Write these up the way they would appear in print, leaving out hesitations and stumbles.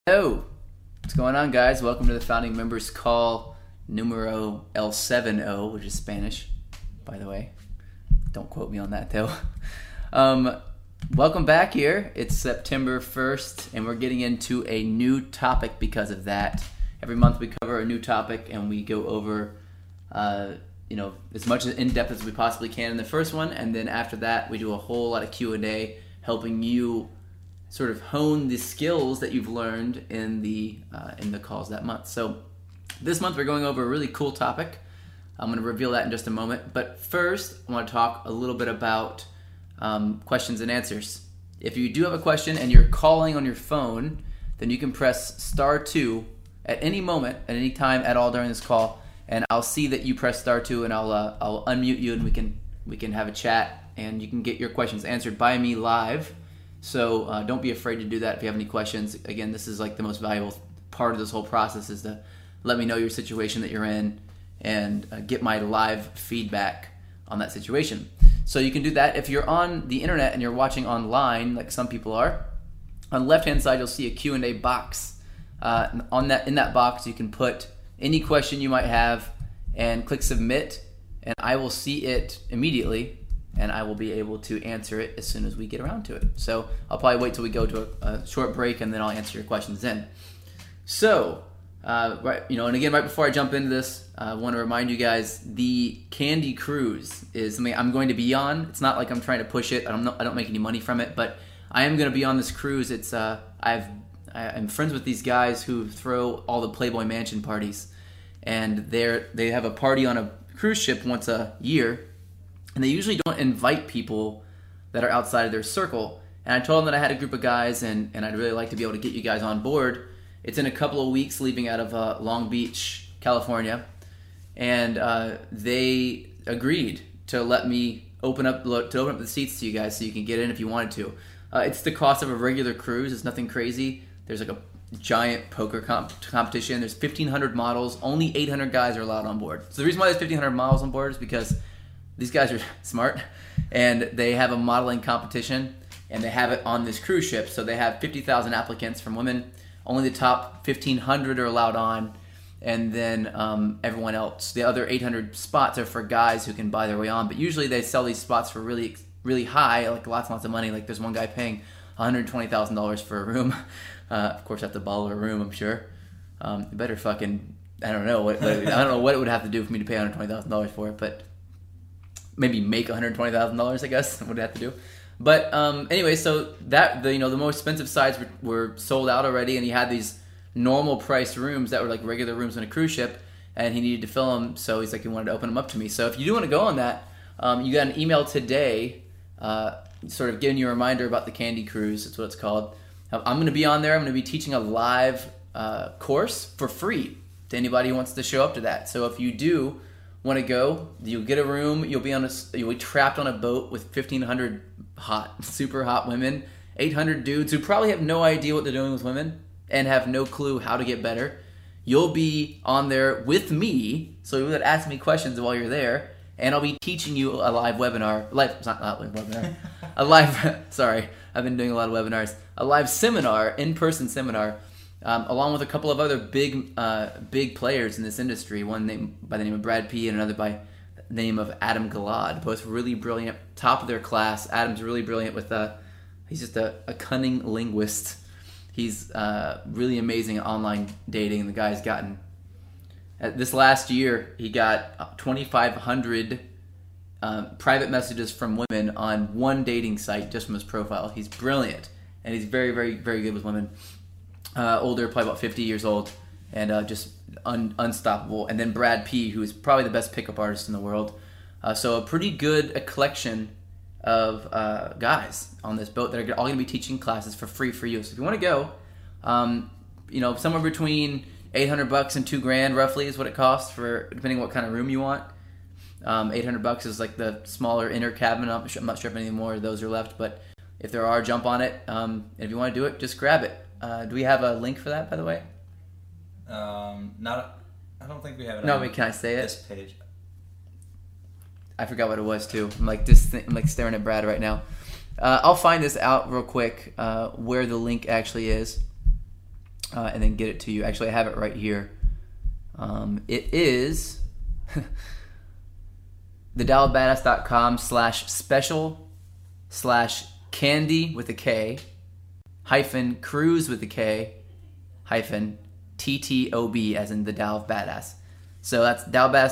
Hello, what's going on, guys? Welcome to the Founding Members Call numero El 70, which is Spanish, by the way. Don't quote me on that, though. Welcome back here. It's September 1st, and we're getting into a new topic because of that. Every month we cover a new topic, and we go over as much in-depth as we possibly can in the first one, and then after that we do a whole lot of Q&A, helping you sort of hone the skills that you've learned in the calls that month. So this month we're going over a really cool topic. I'm going to reveal that in just a moment. But first, I want to talk a little bit about questions and answers. If you do have a question and you're calling on your phone, then you can press *2 at any moment, at any time at all during this call, and I'll see that you press *2, and I'll unmute you, and we can have a chat, and you can get your questions answered by me live. So don't be afraid to do that if you have any questions. Again, this is like the most valuable part of this whole process, is to let me know your situation that you're in and get my live feedback on that situation. So you can do that if you're on the internet and you're watching online, like some people are. On the left-hand side, you'll see a Q&A box. In that box, you can put any question you might have and click submit, and I will see it immediately, and I will be able to answer it as soon as we get around to it. So I'll probably wait till we go to a short break, and then I'll answer your questions then. So, and again, right before I jump into this, I want to remind you guys, the Candy Cruise is something I'm going to be on. It's not like I'm trying to push it. I don't make any money from it, but I am going to be on this cruise. It's I'm friends with these guys who throw all the Playboy Mansion parties, and they have a party on a cruise ship once a year. And they usually don't invite people that are outside of their circle. And I told them that I had a group of guys, and I'd really like to be able to get you guys on board. It's in a couple of weeks, leaving out of Long Beach, California. And they agreed to let me open up the seats to you guys so you can get in if you wanted to. It's the cost of a regular cruise. It's nothing crazy. There's like a giant poker competition. There's 1,500 models. Only 800 guys are allowed on board. So the reason why there's 1,500 models on board is because these guys are smart, and they have a modeling competition, and they have it on this cruise ship. So they have 50,000 applicants from women. Only the top 1,500 are allowed on, and then everyone else. The other 800 spots are for guys who can buy their way on. But usually they sell these spots for really, really high, like lots and lots of money. Like there's one guy paying $120,000 for a room. Of course, that's a baller room, I'm sure. Better fucking, I don't know what it would have to do for me to pay $120,000 for it, but maybe make $120,000, I guess, would have to do. But anyway, so that the most expensive sides were sold out already, and he had these normal priced rooms that were like regular rooms on a cruise ship, and he needed to fill them, so he's like, he wanted to open them up to me. So if you do want to go on that, you got an email today, sort of giving you a reminder about the Candy Cruise. That's what it's called. I'm going to be on there. I'm going to be teaching a live course for free to anybody who wants to show up to that. So if you do want to go, you'll get a room. You'll be trapped on a boat with 1,500 super hot women, 800 dudes who probably have no idea what they're doing with women and have no clue how to get better. You'll be on there with me, so you would ask me questions while you're there, and I'll be teaching you a live webinar. Sorry, I've been doing a lot of webinars. A live seminar, in-person seminar, along with a couple of other big players in this industry. One by the name of Brad P. and another by the name of Adam Gilad. Both really brilliant, top of their class. Adam's really brilliant he's just a cunning linguist. He's really amazing at online dating. The guy's gotten, this last year, he got 2,500 private messages from women on one dating site just from his profile. He's brilliant, and he's very, very, very good with women. Older, probably about 50 years old, and just unstoppable. And then Brad P., who is probably the best pickup artist in the world. So a pretty good collection of guys on this boat that are all going to be teaching classes for free for you. So if you want to go, somewhere between $800 and $2,000 roughly is what it costs, for depending on what kind of room you want. $800 is like the smaller inner cabin. I'm not sure if any more of those are left, but if there are, jump on it. And if you want to do it, just grab it. Do we have a link for that, by the way? I don't think we have it. No, can I say it? This page. I forgot what it was too. I'm like staring at Brad right now. I'll find this out real quick, where the link actually is. and then get it to you. Actually, I have it right here. It is thedallowbadass.com/special/candy with a K -cruise with a K -TTOB as in the Dow of Badass. So that's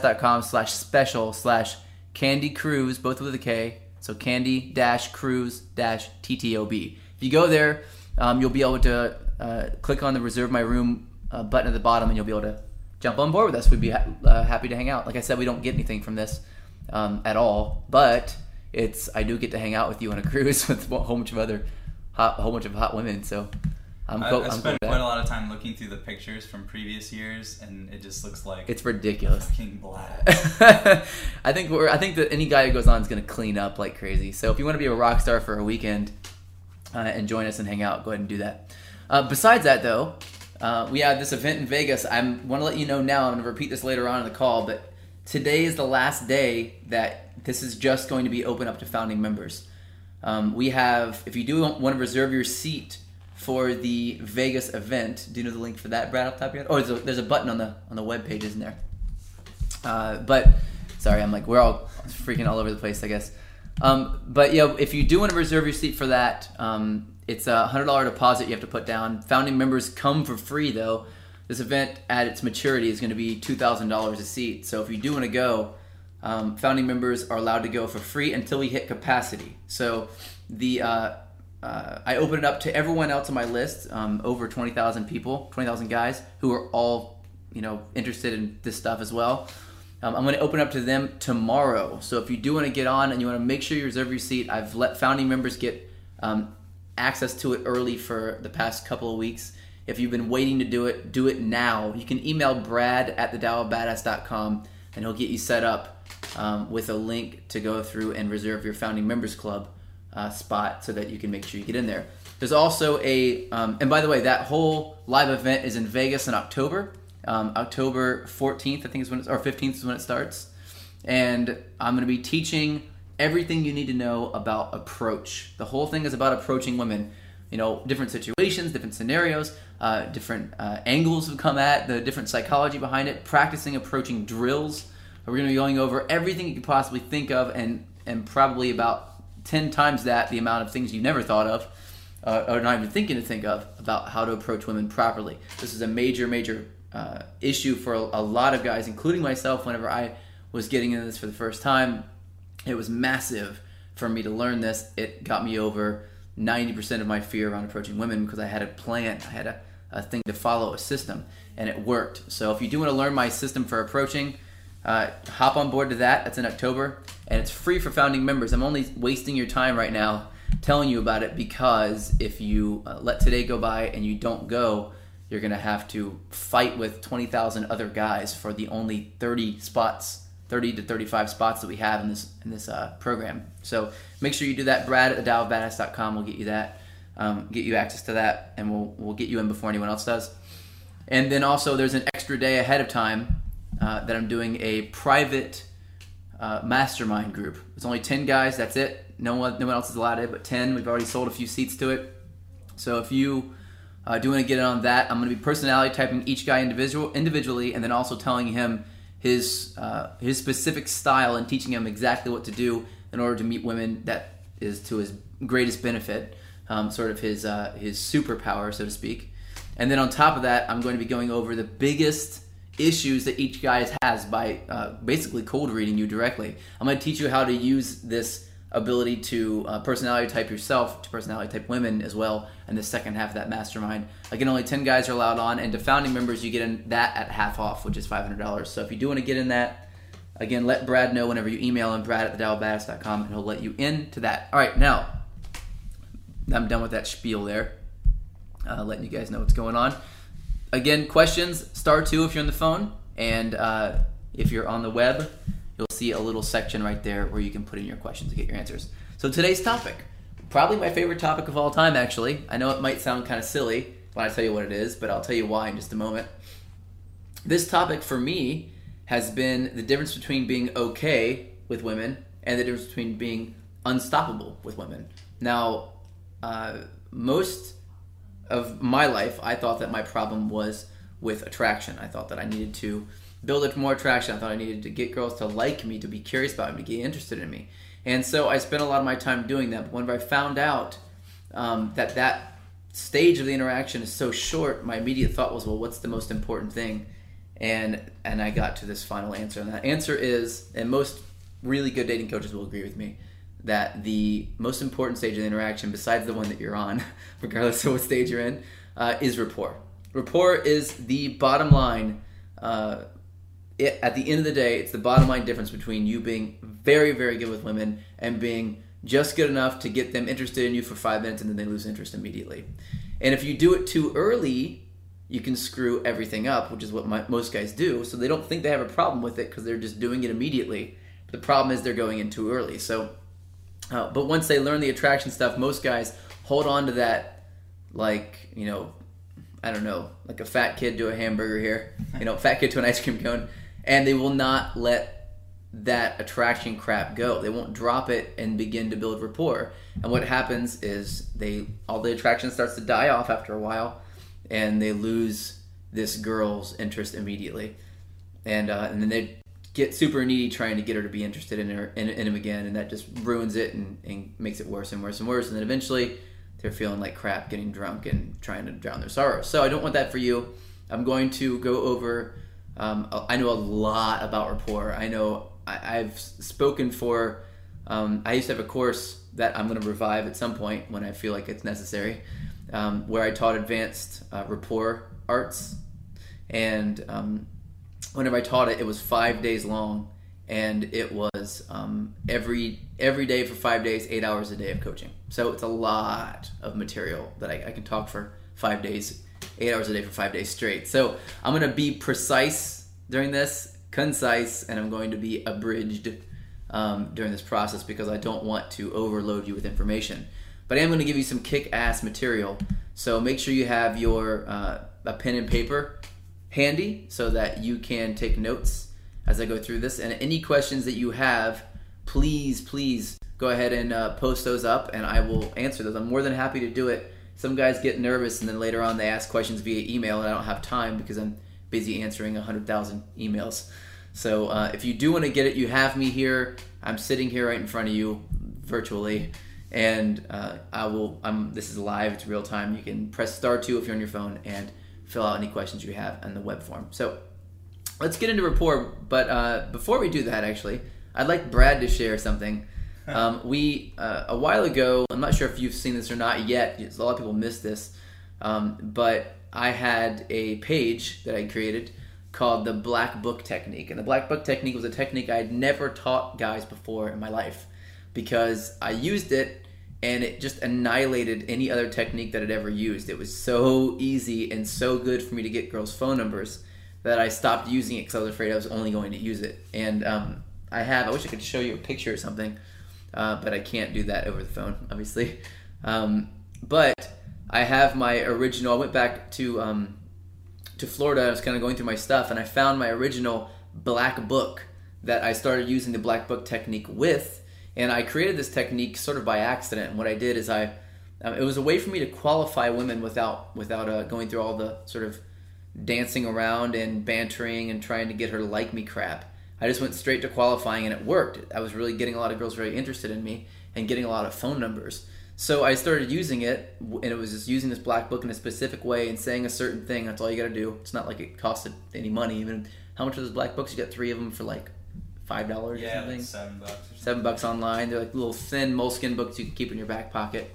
dallowbadass.com/special/candy cruise, both with a K. So candy-cruise-TTOB. If you go there, you'll be able to click on the reserve my room button at the bottom, and you'll be able to jump on board with us. We'd be happy to hang out. Like I said, we don't get anything from this at all, but I do get to hang out with you on a cruise with a whole bunch of hot women. So I spent quite a lot of time looking through the pictures from previous years, and it just looks like it's ridiculous. Fucking black. I think that any guy who goes on is going to clean up like crazy. So if you want to be a rock star for a weekend and join us and hang out, go ahead and do that. Besides that, though, we have this event in Vegas. I want to let you know now. I'm going to repeat this later on in the call, but today is the last day that this is just going to be open up to founding members. We have, if you do want to reserve your seat for the Vegas event, do you know the link for that, Brad, off the top of your head? Oh, there's a button on the web page, isn't there? But sorry, we're all freaking all over the place, I guess. But yeah, if you do want to reserve your seat for that, it's a $100 deposit you have to put down. Founding members come for free, though. This event at its maturity is going to be $2,000 a seat. So if you do want to go, founding members are allowed to go for free until we hit capacity. So I open it up to everyone else on my list, over 20,000 people, 20,000 guys who are all interested in this stuff as well. I'm going to open up to them tomorrow. So if you do want to get on and you want to make sure you reserve your seat, I've let founding members get access to it early for the past couple of weeks. If you've been waiting to do it now. You can email Brad at thedallowbadass.com and he'll get you set up with a link to go through and reserve your founding members club spot so that you can make sure you get in there. There's also and by the way, that whole live event is in Vegas in October. October 14th, I think is when or 15th is when it starts. And I'm going to be teaching everything you need to know about approach. The whole thing is about approaching women. Different situations, different scenarios, different angles to come at, the different psychology behind it, practicing approaching drills. We're going to be going over everything you could possibly think of and probably about 10 times that, the amount of things you never thought of or not even thinking to think of about how to approach women properly. This is a major issue for a lot of guys, including myself. Whenever I was getting into this for the first time, it was massive for me to learn this. It got me over 90% of my fear around approaching women because I had a plan. I had a thing to follow, a system, and it worked. So if you do want to learn my system for approaching, hop on board to that. That's in October, and it's free for founding members. I'm only wasting your time right now telling you about it because if you let today go by and you don't go, you're going to have to fight with 20,000 other guys for the only 30 to 35 spots that we have in this program. So make sure you do that. Brad at thedallowbadass.com will get you that, get you access to that, and we'll get you in before anyone else does. And then also there's an extra day ahead of time that I'm doing a private mastermind group. It's only 10 guys. That's it. No one else is allowed it, but 10. We've already sold a few seats to it. So if you do want to get in on that, I'm going to be personality typing each guy individually, and then also telling him his specific style and teaching him exactly what to do in order to meet women that is to his greatest benefit, sort of his superpower, so to speak. And then on top of that, I'm going to be going over the biggest issues that each guy has by basically cold reading you directly. I'm going to teach you how to use this ability to personality type yourself to personality type women as well in the second half of that mastermind. Again, only 10 guys are allowed on, and to founding members you get in that at half off, which is $500. So if you do want to get in that, again, let Brad know whenever you email him, Brad at thedallowbadass.com, and he'll let you into that. All right, now I'm done with that spiel there, letting you guys know what's going on. Again, questions, *2 if you're on the phone, and if you're on the web, you'll see a little section right there where you can put in your questions to get your answers. So today's topic, probably my favorite topic of all time, actually. I know it might sound kind of silly when I tell you what it is, but I'll tell you why in just a moment. This topic for me has been the difference between being okay with women and the difference between being unstoppable with women. Now, most of my life, I thought that my problem was with attraction. I thought that I needed to build up more attraction. I thought I needed to get girls to like me, to be curious about me, to get interested in me. And so I spent a lot of my time doing that. But whenever I found out that stage of the interaction is so short, my immediate thought was, well, what's the most important thing? And I got to this final answer. And that answer is, and most really good dating coaches will agree with me, that the most important stage of the interaction, besides the one that you're on, regardless of what stage you're in, is rapport. Rapport is the bottom line. At the end of the day, it's the bottom line difference between you being very, very good with women and being just good enough to get them interested in you for 5 minutes and then they lose interest immediately. And if you do it too early, you can screw everything up, which is what most guys do. So they don't think they have a problem with it because they're just doing it immediately. But the problem is they're going in too early. So, but once they learn the attraction stuff, most guys hold on to that like, I don't know, like a fat kid to a hamburger here, fat kid to an ice cream cone, and they will not let that attraction crap go. They won't drop it and begin to build rapport. And what happens is all the attraction starts to die off after a while, and they lose this girl's interest immediately. And then they get super needy trying to get her to be interested in him again, and that just ruins it and makes it worse and worse and worse. And then eventually they're feeling like crap, getting drunk and trying to drown their sorrows. So I don't want that for you. I'm going to go over, I know a lot about rapport. I know I've spoken for, I used to have a course that I'm going to revive at some point when I feel like it's necessary, where I taught advanced rapport arts. And whenever I taught it, it was 5 days long, and it was every day for 5 days, 8 hours a day of coaching. So it's a lot of material that I can talk for 5 days, 8 hours a day for 5 days straight. So I'm going to be precise during this, concise, and I'm going to be abridged during this process because I don't want to overload you with information. But I am going to give you some kick-ass material. So make sure you have your a pen and paper handy so that you can take notes as I go through this. And any questions that you have, please go ahead and post those up and I will answer those. I'm more than happy to do it. Some guys get nervous and then later on they ask questions via email and I don't have time because I'm busy answering 100,000 emails. So if you do want to get it, you have me here. I'm sitting here right in front of you virtually, and this is live, it's real time. You can press *2 if you're on your phone and fill out any questions you have in the web form. So let's get into rapport, but before we do that, actually, I'd like Brad to share something. We, a while ago, I'm not sure if you've seen this or not yet, a lot of people missed this, but I had a page that I created called the Black Book Technique. And the Black Book Technique was a technique I had never taught guys before in my life because I used it and it just annihilated any other technique that I'd ever used. It was so easy and so good for me to get girls' phone numbers that I stopped using it because I was afraid I was only going to use it. And I wish I could show you a picture or something, but I can't do that over the phone, obviously. But I have my original. I went back to Florida. I was kind of going through my stuff, and I found my original black book that I started using the Black Book Technique with. And I created this technique sort of by accident. And what I did is it was a way for me to qualify women without going through all the sort of dancing around and bantering and trying to get her to like me crap. I just went straight to qualifying, and it worked. I was really getting a lot of girls very interested in me and getting a lot of phone numbers. So I started using it, and it was just using this black book in a specific way and saying a certain thing. That's all you got to do. It's not like it costed any money. Even how much are those black books? You got 3 of them for like $5 or something. Like $7 online. They're like little thin moleskin books you can keep in your back pocket.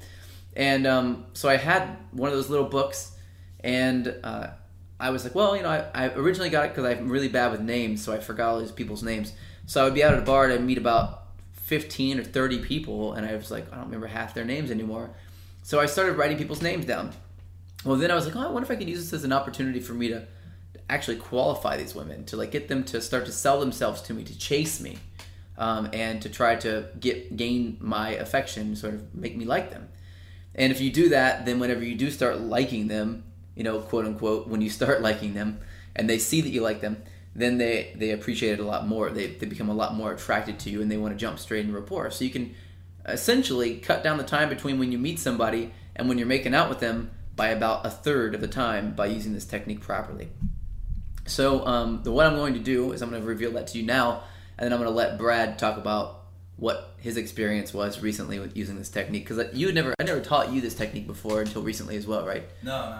And so I had one of those little books, and I was like, well, I originally got it because I'm really bad with names, so I forgot all these people's names. So I would be out at a bar and I'd meet about 15 or 30 people, and I was like, I don't remember half their names anymore. So I started writing people's names down. Well, then I was like, I wonder if I could use this as an opportunity for me to actually qualify these women, to like get them to start to sell themselves to me, to chase me, and to try to gain my affection, sort of make me like them. And if you do that, then whenever you do start liking them, quote unquote, when you start liking them and they see that you like them, then they appreciate it a lot more. They become a lot more attracted to you, and they want to jump straight into rapport. So you can essentially cut down the time between when you meet somebody and when you're making out with them by about a third of the time by using this technique properly. So what I'm going to do is I'm going to reveal that to you now, and then I'm going to let Brad talk about what his experience was recently with using this technique, because I never taught you this technique before until recently as well, right? No,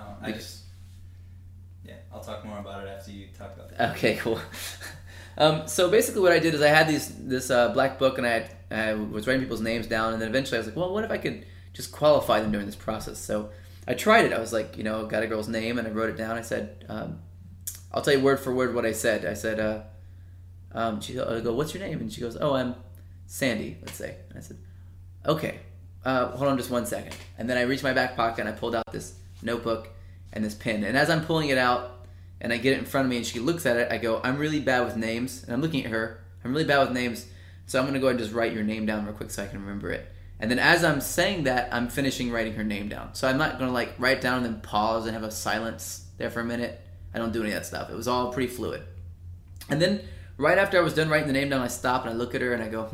I'll talk more about it after you talk about that. Okay, cool. So basically what I did is I had this black book, and I was writing people's names down, and then eventually I was like, well, what if I could just qualify them during this process? So I tried it. I was like, got a girl's name, and I wrote it down. I said, I'll tell you word for word what I said. I said, I go, what's your name? And she goes, oh, I'm Sandy, let's say. And I said, okay, hold on just 1 second. And then I reached my back pocket, and I pulled out this notebook and this pen. And as I'm pulling it out, and I get it in front of me, and she looks at it, I go, I'm really bad with names. And I'm looking at her. I'm really bad with names, so I'm going to go ahead and just write your name down real quick so I can remember it. And then as I'm saying that, I'm finishing writing her name down. So I'm not going to write down and then pause and have a silence there for a minute. I don't do any of that stuff. It was all pretty fluid. And then right after I was done writing the name down, I stop and I look at her and I go,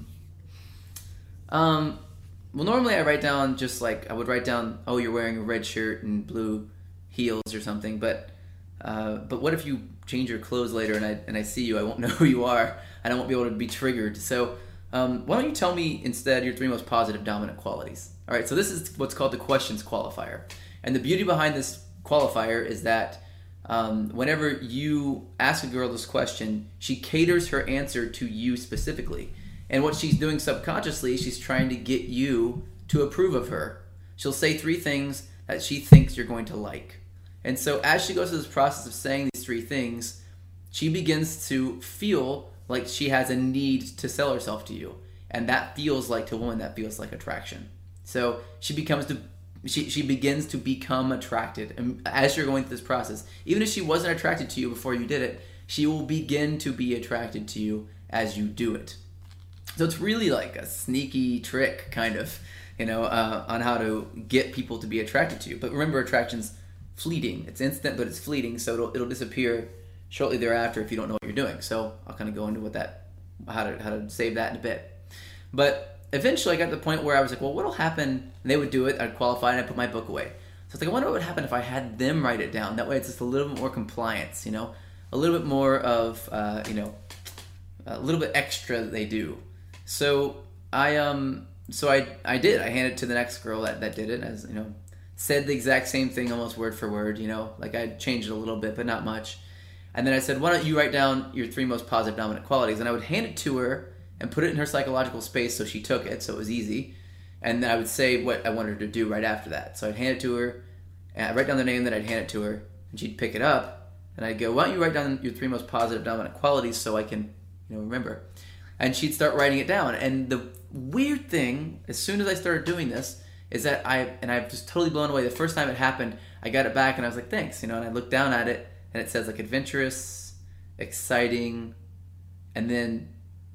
well, normally I write down I would write down, oh, you're wearing a red shirt and blue heels or something. But what if you change your clothes later and I see you? I won't know who you are, and I won't be able to be triggered. So why don't you tell me instead your 3 most positive dominant qualities? All right, so this is what's called the questions qualifier. And the beauty behind this qualifier is that whenever you ask a girl this question, she caters her answer to you specifically. And what she's doing subconsciously, she's trying to get you to approve of her. She'll say 3 things that she thinks you're going to like. And so as she goes through this process of saying these 3 things, she begins to feel like she has a need to sell herself to you. And that feels like, to a woman, that feels like attraction. So she begins to become attracted. And as you're going through this process, even if she wasn't attracted to you before you did it, she will begin to be attracted to you as you do it. So it's really like a sneaky trick, kind of, on how to get people to be attracted to you. But remember, attraction's fleeting. It's instant, but it's fleeting, so it'll disappear shortly thereafter if you don't know what you're doing. So I'll kind of go into how to save that in a bit. But eventually I got to the point where I was like, well, what'll happen? And they would do it, I'd qualify, and I'd put my book away. So it's like, I wonder what would happen if I had them write it down. That way it's just a little bit more compliance, a little bit more of, a little bit extra that they do. So I did. I handed it to the next girl that did it, as said the exact same thing almost word for word. I changed it a little bit, but not much. And then I said, why don't you write down your 3 most positive dominant qualities? And I would hand it to her and put it in her psychological space, so she took it, so it was easy. And then I would say what I wanted her to do right after that. So I'd hand it to her, and I'd write down the name, then I'd hand it to her, and she'd pick it up, and I'd go, why don't you write down your 3 most positive dominant qualities so I can remember? And she'd start writing it down. And the weird thing, as soon as I started doing this, is that I've just totally blown away. The first time it happened, I got it back and I was like, thanks, and I looked down at it and it says adventurous, exciting, and then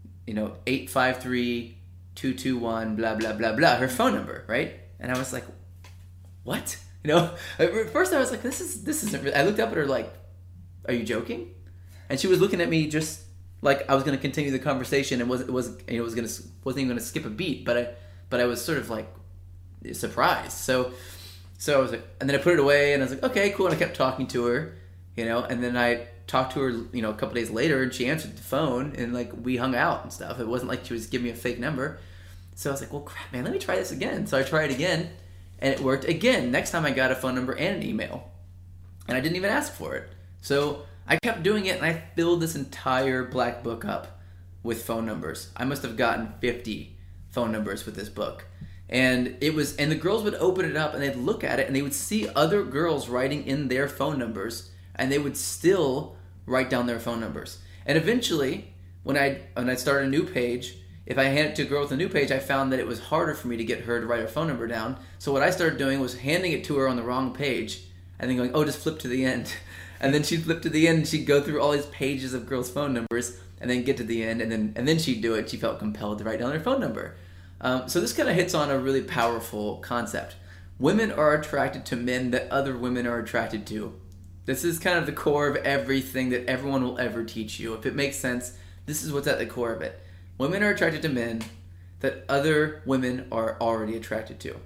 853-221 blah blah blah blah, her phone number, right? And I was like, what? At first I was like, this isn't real. I looked up at her like, are you joking? And she was looking at me just like I was going to continue the conversation and wasn't even going to skip a beat, but I was sort of like surprised. So I was like, and then I put it away and I was like, okay, cool. And I kept talking to her, and then I talked to her, a couple days later, and she answered the phone and we hung out and stuff. It wasn't like she was giving me a fake number. So I was like, well, crap, man, let me try this again. So I tried again and it worked again. Next time I got a phone number and an email, and I didn't even ask for it. So I kept doing it, and I filled this entire black book up with phone numbers. I must have gotten 50 phone numbers with this book. And the girls would open it up and they'd look at it and they would see other girls writing in their phone numbers, and they would still write down their phone numbers. And eventually, when I started a new page, if I handed it to a girl with a new page, I found that it was harder for me to get her to write her phone number down. So what I started doing was handing it to her on the wrong page and then going, oh, just flip to the end. And then she'd flip to the end and she'd go through all these pages of girls' phone numbers and then get to the end, and then she'd do it. She felt compelled to write down her phone number. So this kind of hits on a really powerful concept. Women are attracted to men that other women are attracted to. This is kind of the core of everything that everyone will ever teach you. If it makes sense, this is what's at the core of it. Women are attracted to men that other women are already attracted to.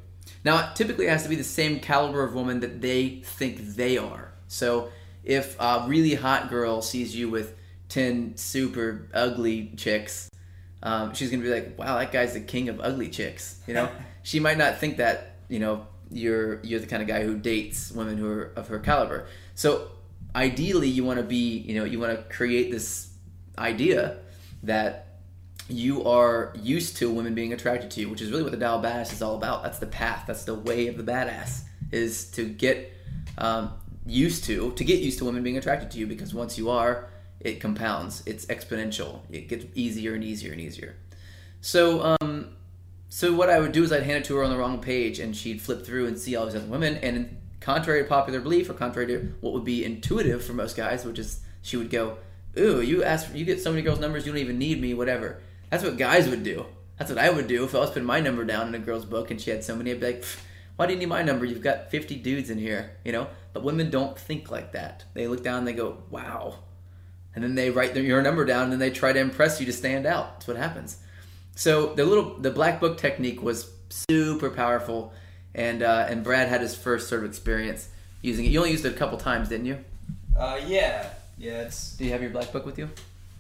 Now, typically it has to be the same caliber of woman that they think they are. So if a really hot girl sees you with 10 super ugly chicks, she's going to be like, wow, that guy's the king of ugly chicks. You know, she might not think that, you know, you're the kind of guy who dates women who are of her caliber. So ideally you want to be, you know, you want to create this idea that you are used to women being attracted to you, which is really what the Tao Badass is all about. That's the path. That's the way of the badass, is to get used to women being attracted to you, because once you are, it compounds. It's exponential. It gets easier and easier and easier. So what I would do is I'd hand it to her on the wrong page, and she'd flip through and see all these other women, and contrary to popular belief, or contrary to what would be intuitive for most guys, which is she would go, ooh, you get so many girls' numbers, you don't even need me, whatever. That's what guys would do. That's what I would do if I was putting my number down in a girl's book and she had so many. I'd be like, why do you need my number? You've got 50 dudes in here, you know? But women don't think like that. They look down and they go, wow. And then they write your number down and then they try to impress you to stand out. That's what happens. So the black book technique was super powerful, and Brad had his first sort of experience using it. You only used it a couple times, didn't you? Yeah. It's. Do you have your black book with you?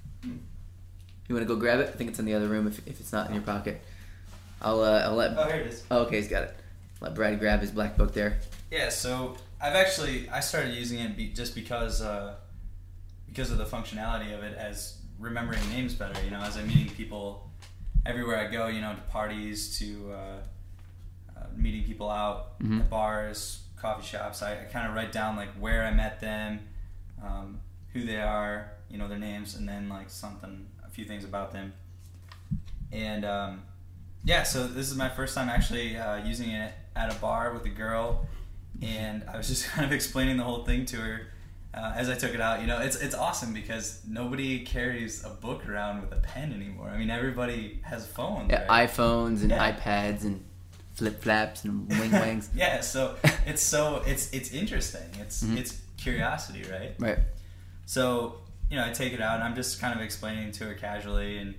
You want to go grab it? I think it's in the other room if it's not in your pocket. I'll let... Oh, here it is. Oh, okay, he's got it. Let Brad grab his black book there. Yeah, so I started using it just because of the functionality of it, as remembering names better, you know, as I'm meeting people everywhere I go, you know, to parties, to meeting people out at bars, coffee shops. I kind of write down like where I met them, who they are, you know, their names, and then like a few things about them. And so this is my first time actually using it at a bar with a girl, and I was just kind of explaining the whole thing to her as I took it out. You know, it's awesome because nobody carries a book around with a pen anymore. I mean, everybody has phones. Yeah, right? iPhones and iPads and flip flaps and wing wangs. Yeah, so it's interesting. It's curiosity, right? Right. So, you know, I take it out and I'm just kind of explaining to her casually, and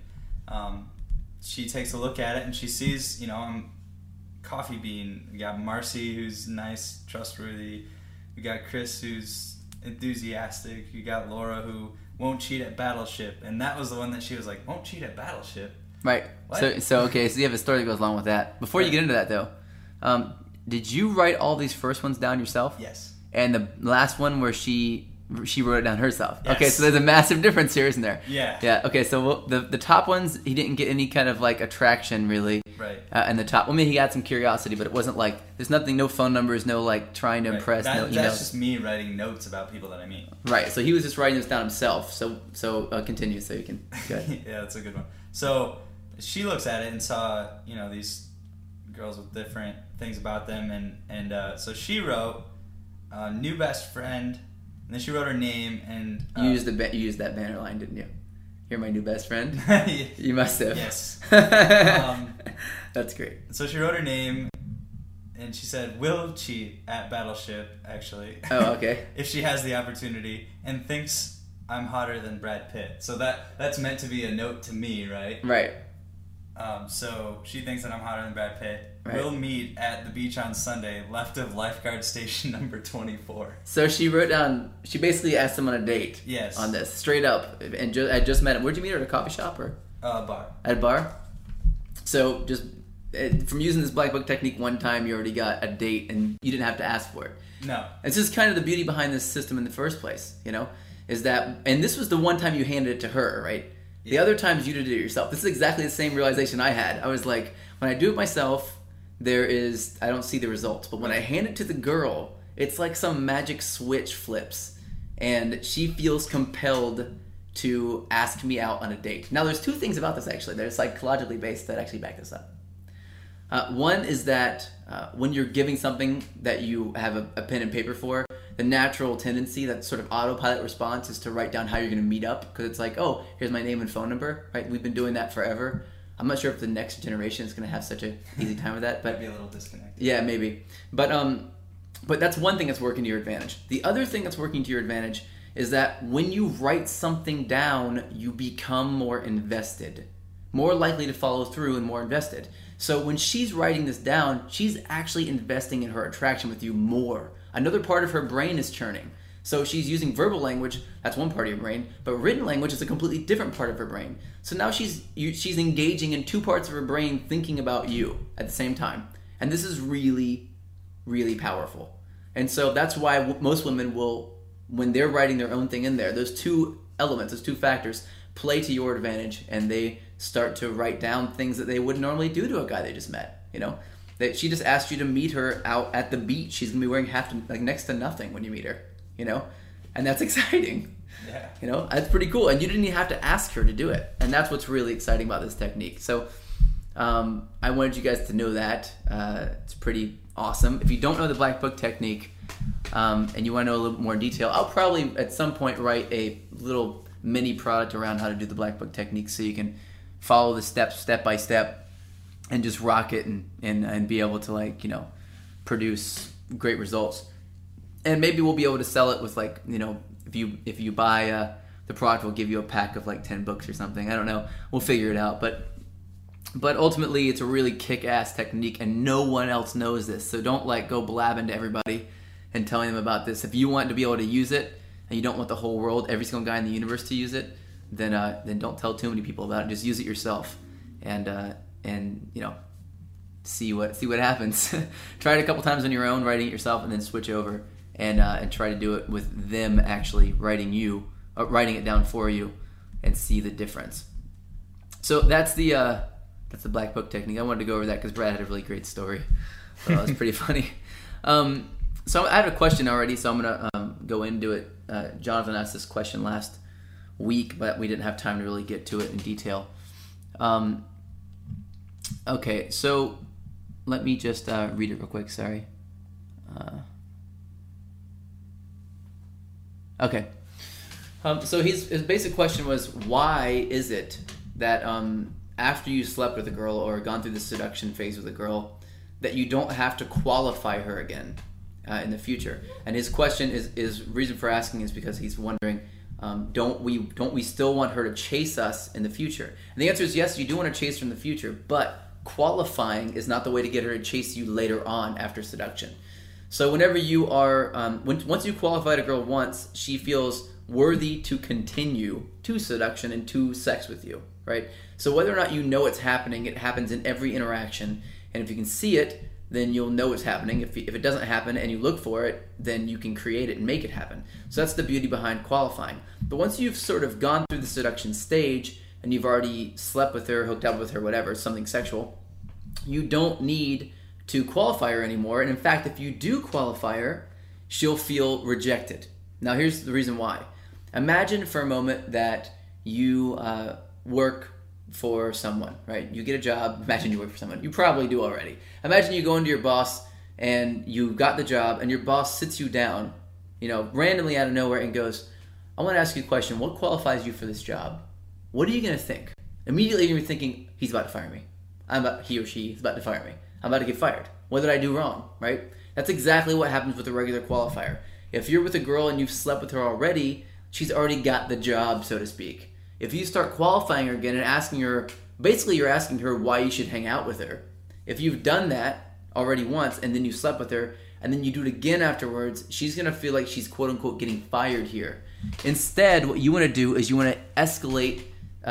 she takes a look at it and she sees, you know, I'm Coffee Bean. We got Marcy, who's nice, trustworthy. We got Chris, who's enthusiastic. We got Laura, who won't cheat at Battleship, and that was the one that she was like, won't cheat at Battleship. Right. What? So you have a story that goes along with that. Before you get into that though, did you write all these first ones down yourself? Yes. And the last one where she wrote it down herself. Yes. Okay, so there's a massive difference here, isn't there? Yeah. Yeah. Okay, so the top ones, he didn't get any kind of like attraction really. Right. And the top, well, maybe he got some curiosity, but it wasn't like there's nothing, no phone numbers, no like trying to impress, no emails. That's just me writing notes about people that I meet. Right. So he was just writing this down himself. So continue so you can. Go ahead. Yeah, that's a good one. So she looks at it and saw, you know, these girls with different things about them, and so she wrote new best friend, and then she wrote her name, and you used that banner line, didn't you? You're my new best friend. You must have. Yes. That's great. So she wrote her name, and she said, "Will cheat at Battleship, actually." Oh, okay. If she has the opportunity, and thinks I'm hotter than Brad Pitt. So that's meant to be a note to me, right? Right. So she thinks that I'm hotter than Brad Pitt. Right. We'll meet at the beach on Sunday, left of lifeguard station number 24. So she wrote down. She basically asked him on a date. Yes. On this, straight up, and I just met him. Where'd you meet her? At a coffee shop or? Bar. At a bar. So just from using this black book technique one time, you already got a date, and you didn't have to ask for it. No. It's just kind of the beauty behind this system in the first place, you know, is that, and this was the one time you handed it to her, right? The other times you did it yourself. This is exactly the same realization I had. I was like, when I do it myself, I don't see the results. But when I hand it to the girl, it's like some magic switch flips, and she feels compelled to ask me out on a date. Now, there's two things about this, actually. They're psychologically based that actually back this up. One is that when you're giving something that you have a pen and paper for, the natural tendency, that sort of autopilot response, is to write down how you're going to meet up, because it's like, oh, here's my name and phone number, right? We've been doing that forever. I'm not sure if the next generation is going to have such an easy time with that, but Might be a little disconnected. Yeah, maybe. But that's one thing that's working to your advantage. The other thing that's working to your advantage is that when you write something down, you become more invested, more likely to follow through, and more invested. So when she's writing this down, she's actually investing in her attraction with you more. Another part of her brain is churning. So she's using verbal language, that's one part of your brain, but written language is a completely different part of her brain. So now she's engaging in two parts of her brain thinking about you at the same time. And this is really, really powerful. And so that's why most women will, when they're writing their own thing in there, those two elements, those two factors play to your advantage, and they start to write down things that they wouldn't normally do to a guy they just met. You know, that she just asked you to meet her out at the beach. She's gonna be wearing next to nothing when you meet her. You know, and that's exciting. Yeah. You know, that's pretty cool, and you didn't even have to ask her to do it, and that's what's really exciting about this technique. So, I wanted you guys to know that it's pretty awesome. If you don't know the Black Book technique, and you want to know a little more detail, I'll probably at some point write a little mini product around how to do the Black Book technique, so you can follow the steps step by step and just rock it and be able to, like, you know, produce great results. And maybe we'll be able to sell it with, like, you know, if you buy the product, we'll give you a pack of like 10 books or something. I don't know. We'll figure it out. But ultimately, it's a really kick-ass technique, and no one else knows this. So don't like go blabbing to everybody and telling them about this. If you want to be able to use it, and you don't want the whole world, every single guy in the universe to use it, then don't tell too many people about it. Just use it yourself, and you know, see what happens. Try it a couple times on your own, writing it yourself, and then switch over. And try to do it with them actually writing it down for you, and see the difference. So that's the Black Book technique. I wanted to go over that because Brad had a really great story. So that was pretty funny. So I have a question already, so I'm gonna go into it. Jonathan asked this question last week, but we didn't have time to really get to it in detail. Okay, so let me just read it real quick. Sorry. Okay. So his basic question was, why is it that after you slept with a girl or gone through the seduction phase with a girl, that you don't have to qualify her again in the future? And his question is reason for asking is because he's wondering, don't we still want her to chase us in the future? And the answer is yes, you do want to chase her in the future, but qualifying is not the way to get her to chase you later on after seduction. So whenever you are, once you qualified a girl once, she feels worthy to continue to seduction and to sex with you, right? So whether or not you know it's happening, it happens in every interaction. And if you can see it, then you'll know it's happening. If it doesn't happen and you look for it, then you can create it and make it happen. So that's the beauty behind qualifying. But once you've sort of gone through the seduction stage and you've already slept with her, hooked up with her, whatever, something sexual, you don't need to qualify her anymore. And in fact, if you do qualify her, she'll feel rejected. Now here's the reason why. Imagine for a moment that you work for someone, right? You get a job. Imagine you work for someone. You probably do already. Imagine you go into your boss and you got the job and your boss sits you down, you know, randomly out of nowhere and goes, I want to ask you a question. What qualifies you for this job? What are you going to think? Immediately you're thinking, he's about to fire me. He or she is about to fire me. I'm about to get fired. What did I do wrong, right? That's exactly what happens with a regular qualifier. If you're with a girl and you've slept with her already, she's already got the job, so to speak. If you start qualifying her again and asking her, basically you're asking her why you should hang out with her. If you've done that already once and then you slept with her and then you do it again afterwards, she's going to feel like she's quote-unquote getting fired here. Instead, what you want to do is you want to escalate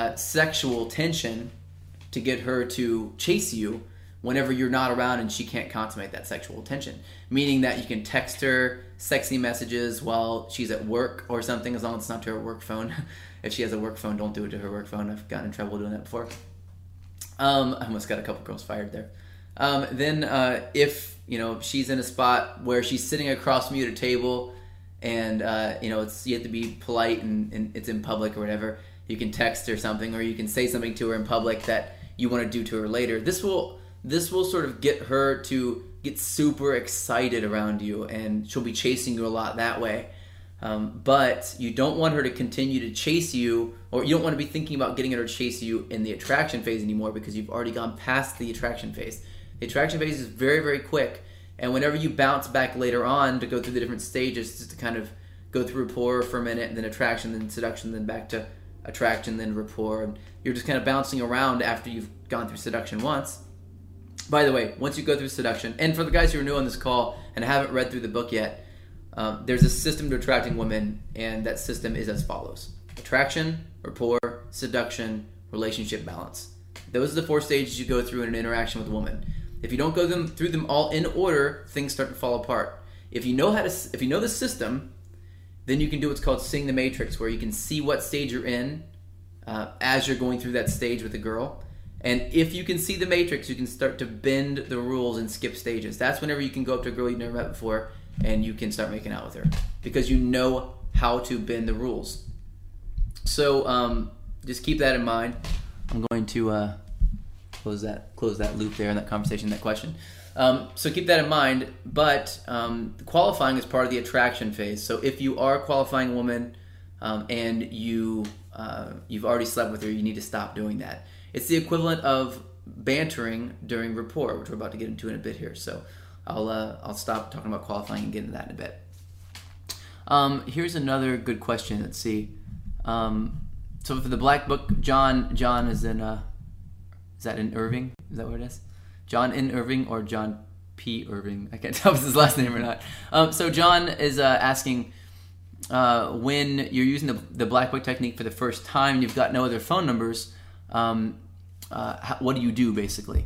sexual tension to get her to chase you whenever you're not around and she can't consummate that sexual tension. Meaning that you can text her sexy messages while she's at work or something, as long as it's not to her work phone. If she has a work phone, don't do it to her work phone. I've gotten in trouble doing that before. I almost got a couple girls fired there. Then if she's in a spot where she's sitting across from you at a table and you have to be polite and it's in public or whatever, you can text her something or you can say something to her in public that you want to do to her later. This will sort of get her to get super excited around you, and she'll be chasing you a lot that way. But you don't want her to continue to chase you, or you don't want to be thinking about getting her to chase you in the attraction phase anymore, because you've already gone past the attraction phase. The attraction phase is very, very quick, and whenever you bounce back later on to go through the different stages, just to kind of go through rapport for a minute, and then attraction, then seduction, then back to attraction, then rapport, and you're just kind of bouncing around after you've gone through seduction once. By the way, once you go through seduction, and for the guys who are new on this call and haven't read through the book yet, there's a system to attracting women, and that system is as follows: attraction, rapport, seduction, relationship balance. Those are the 4 stages you go through in an interaction with a woman. If you don't go through them all in order, things start to fall apart. If you know the system, then you can do what's called seeing the matrix, where you can see what stage you're in as you're going through that stage with a girl. And if you can see the matrix, you can start to bend the rules and skip stages. That's whenever you can go up to a girl you've never met before and you can start making out with her, because you know how to bend the rules. So just keep that in mind. I'm going to close that loop there in that conversation, that question. So keep that in mind. But qualifying is part of the attraction phase. So if you are qualifying a woman and you've already slept with her, you need to stop doing that. It's the equivalent of bantering during rapport, which we're about to get into in a bit here. So I'll stop talking about qualifying and get into that in a bit. Here's another good question. Let's see. So for the Black Book, John is in. Is that in Irving? Is that what it is? John N. Irving or John P. Irving? I can't tell if it's his last name or not. So John is asking, when you're using the Black Book technique for the first time, you've got no other phone numbers. What do you do basically?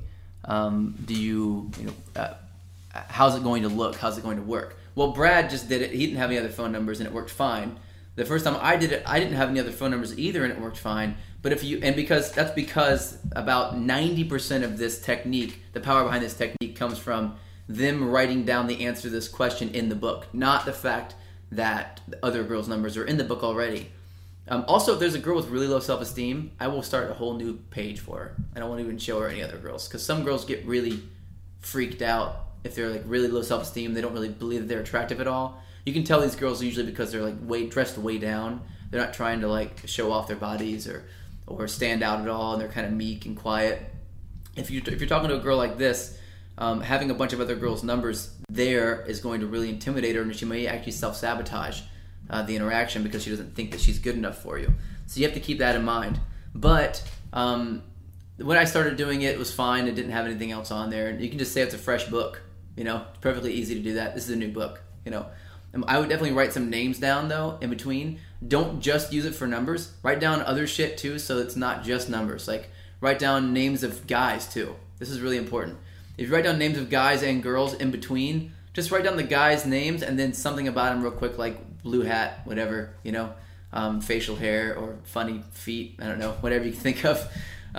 How's it going to look? How's it going to work? Well, Brad just did it. He didn't have any other phone numbers and it worked fine. The first time I did it, I didn't have any other phone numbers either and it worked fine. But because about 90% of this technique, the power behind this technique, comes from them writing down the answer to this question in the book, not the fact that the other girls' numbers are in the book already. Also, if there's a girl with really low self-esteem, I will start a whole new page for her. I don't want to even show her any other girls, because some girls get really freaked out if they're like really low self-esteem. They don't really believe that they're attractive at all. You can tell these girls usually because they're like dressed way down. They're not trying to like show off their bodies or stand out at all, and they're kind of meek and quiet. If you're talking to a girl like this, having a bunch of other girls' numbers there is going to really intimidate her, and she may actually self-sabotage the interaction because she doesn't think that she's good enough for you. So you have to keep that in mind. But when I started doing it, it was fine. It didn't have anything else on there. And you can just say it's a fresh book. It's perfectly easy to do that. This is a new book. I would definitely write some names down, though, in between. Don't just use it for numbers. Write down other shit, too, so it's not just numbers. Like, write down names of guys, too. This is really important. If you write down names of guys and girls in between, just write down the guys' names and then something about them real quick, like blue hat, whatever, facial hair or funny feet, I don't know, whatever you can think of.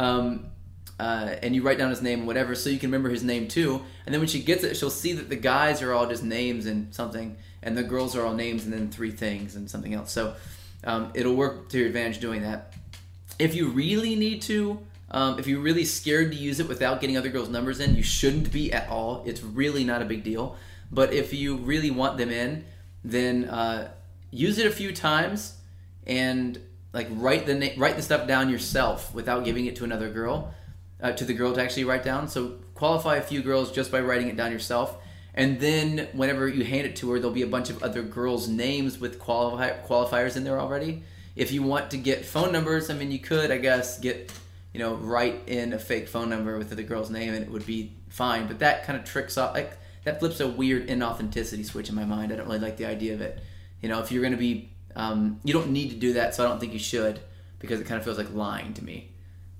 And you write down his name, whatever, so you can remember his name, too. And then when she gets it, she'll see that the guys are all just names and something, and the girls are all names and then 3 things and something else. So it'll work to your advantage doing that. If you really need to, if you're really scared to use it without getting other girls' numbers in, you shouldn't be at all. It's really not a big deal. But if you really want them in, then use it a few times and like write the stuff down yourself without giving it to another girl, to the girl to actually write down. So qualify a few girls just by writing it down yourself. And then whenever you hand it to her, there'll be a bunch of other girls' names with qualifiers in there already. If you want to get phone numbers, you could, I guess, write in a fake phone number with the girl's name and it would be fine. But that kind of tricks off, that flips a weird inauthenticity switch in my mind. I don't really like the idea of it. If you're going to be, you don't need to do that, so I don't think you should, because it kind of feels like lying to me.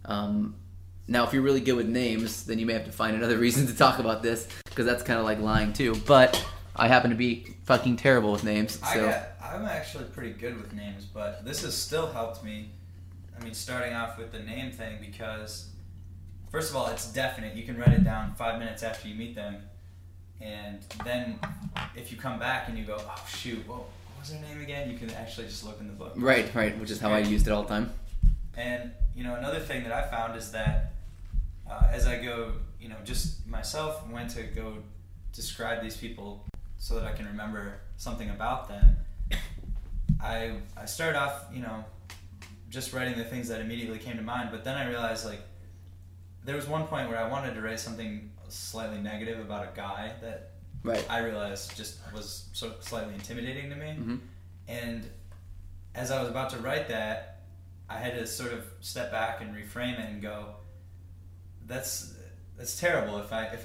Now, if you're really good with names, then you may have to find another reason to talk about this, because that's kind of like lying too. But I happen to be fucking terrible with names. So I'm actually pretty good with names, but this has still helped me. Starting off with the name thing, because first of all, it's definite. You can write it down 5 minutes after you meet them, and then if you come back and you go, oh shoot, what was their name again? You can actually just look in the book. Right, which is how I used it all the time. And another thing that I found is that as I go, just myself went to go describe these people so that I can remember something about them. I started off, just writing the things that immediately came to mind, but then I realized there was one point where I wanted to write something slightly negative about a guy that I realized just was slightly intimidating to me. Mm-hmm. And as I was about to write that, I had to sort of step back and reframe it and go, that's that's terrible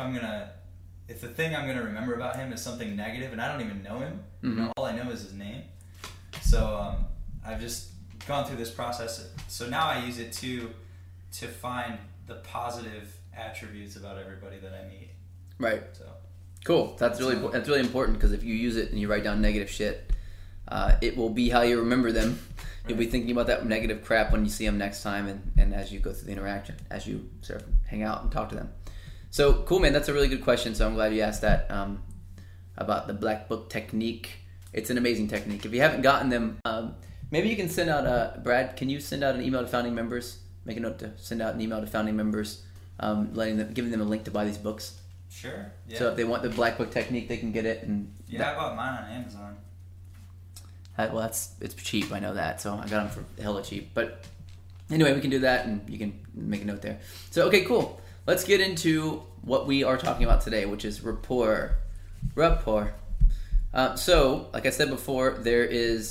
if the thing I'm gonna remember about him is something negative and I don't even know him. Mm-hmm. You know, all I know is his name. So I've just gone through this process. So now I use it to find the positive attributes about everybody that I meet. Right. So cool. That's really important, because if you use it and you write down negative shit, it will be how you remember them. You'll be thinking about that negative crap when you see them next time, and as you go through the interaction, as you sort of hang out and talk to them. So cool, man. That's a really good question. So I'm glad you asked that about the Black Book technique. It's an amazing technique. If you haven't gotten them, maybe you can send out Brad. Can you send out an email to founding members? Make a note to send out an email to founding members, giving them a link to buy these books. Sure. Yeah. So if they want the Black Book technique, they can get it. And yeah, I bought mine on Amazon. Well, it's cheap. I know that. So I got them for hella cheap. But anyway, we can do that, and you can make a note there. So okay, cool. Let's get into what we are talking about today, which is rapport. Rapport. So, like I said before, there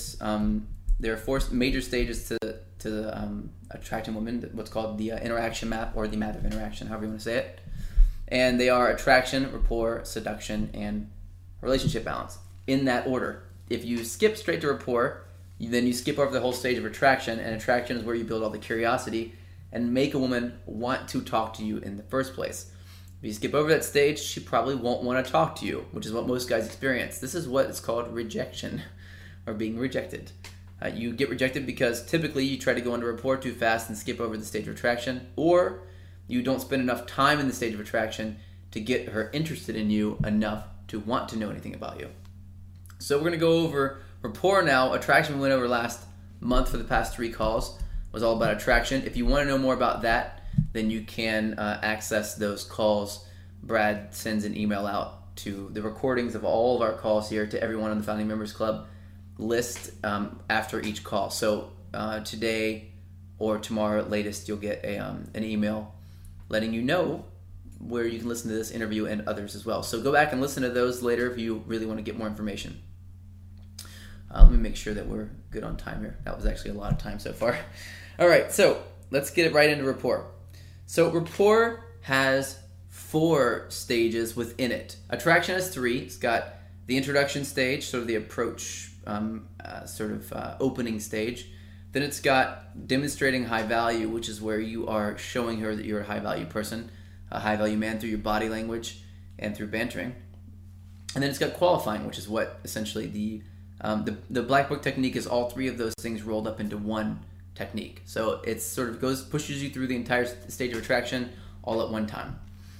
are 4 major stages to attracting women. What's called the interaction map, or the map of interaction, however you want to say it. And they are attraction, rapport, seduction, and relationship balance, in that order. If you skip straight to rapport, then you skip over the whole stage of attraction, and attraction is where you build all the curiosity and make a woman want to talk to you in the first place. If you skip over that stage, she probably won't want to talk to you, which is what most guys experience. This is what is called rejection, or being rejected. You get rejected because typically you try to go into rapport too fast and skip over the stage of attraction, or you don't spend enough time in the stage of attraction to get her interested in you enough to want to know anything about you. So we're going to go over rapport now. Attraction we went over last month for the past 3 calls. Was all about attraction. If you want to know more about that, then you can access those calls. Brad sends an email out to the recordings of all of our calls here to everyone on the Founding Members Club list after each call. So today or tomorrow at latest, you'll get an email letting you know where you can listen to this interview and others as well. So go back and listen to those later if you really want to get more information. Let me make sure that we're good on time here. That was actually a lot of time so far. All right, so let's get it right into rapport. So rapport has 4 stages within it. Attraction has 3. It's got the introduction stage, sort of the approach, opening stage. Then it's got demonstrating high value, which is where you are showing her that you're a high value person, a high value man, through your body language and through bantering. And then it's got qualifying, which is what essentially the Black Book technique is. All 3 of those things rolled up into one technique. So it sort of pushes you through the entire stage of attraction all at one time.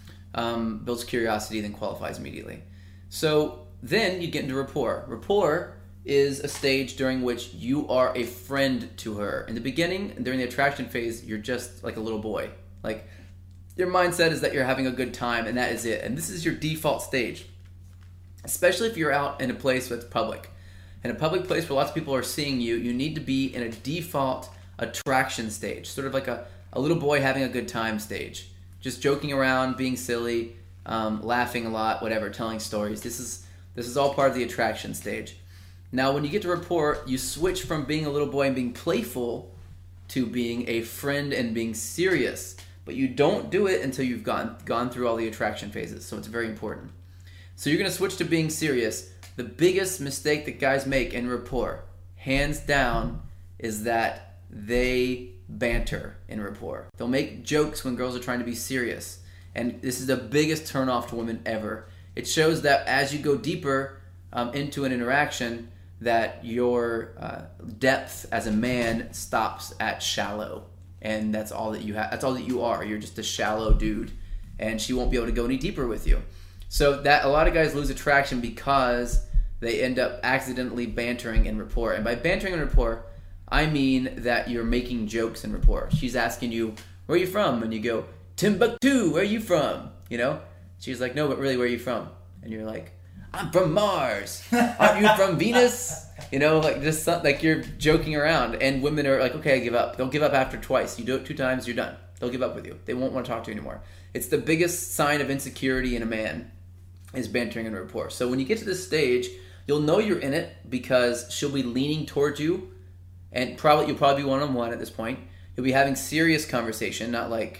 Builds curiosity, then qualifies immediately. So then you get into rapport. Rapport is a stage during which you are a friend to her. In the beginning, during the attraction phase, you're just like a little boy. Like, your mindset is that you're having a good time, and that is it. And this is your default stage. Especially if you're out in a place that's public. In a public place where lots of people are seeing you, you need to be in a default attraction stage. Sort of like a little boy having a good time stage. Just joking around, being silly, laughing a lot, whatever, telling stories. This is all part of the attraction stage. Now, when you get to rapport, you switch from being a little boy and being playful to being a friend and being serious. But you don't do it until you've gone through all the attraction phases. So it's very important. So you're going to switch to being serious. The biggest mistake that guys make in rapport, hands down, is that they banter in rapport. They'll make jokes when girls are trying to be serious. And this is the biggest turnoff to women ever. It shows that as you go deeper into an interaction, that your depth as a man stops at shallow. And that's all that you have. That's all that you are. You're just a shallow dude. And she won't be able to go any deeper with you. So that a lot of guys lose attraction because they end up accidentally bantering in rapport. And by bantering in rapport, I mean that you're making jokes in rapport. She's asking you, where are you from? And you go, Timbuktu, where are you from? You know? She's like, no, but really, where are you from? And you're like, I'm from Mars. Aren't you from Venus? You know, like just like you're joking around. And women are like, okay, I give up. They'll give up after twice. You do it 2 times, you're done. They'll give up with you. They won't want to talk to you anymore. It's the biggest sign of insecurity in a man is bantering in rapport. So when you get to this stage, you'll know you're in it because she'll be leaning towards you, and you'll probably be one-on-one at this point. You'll be having serious conversation, not like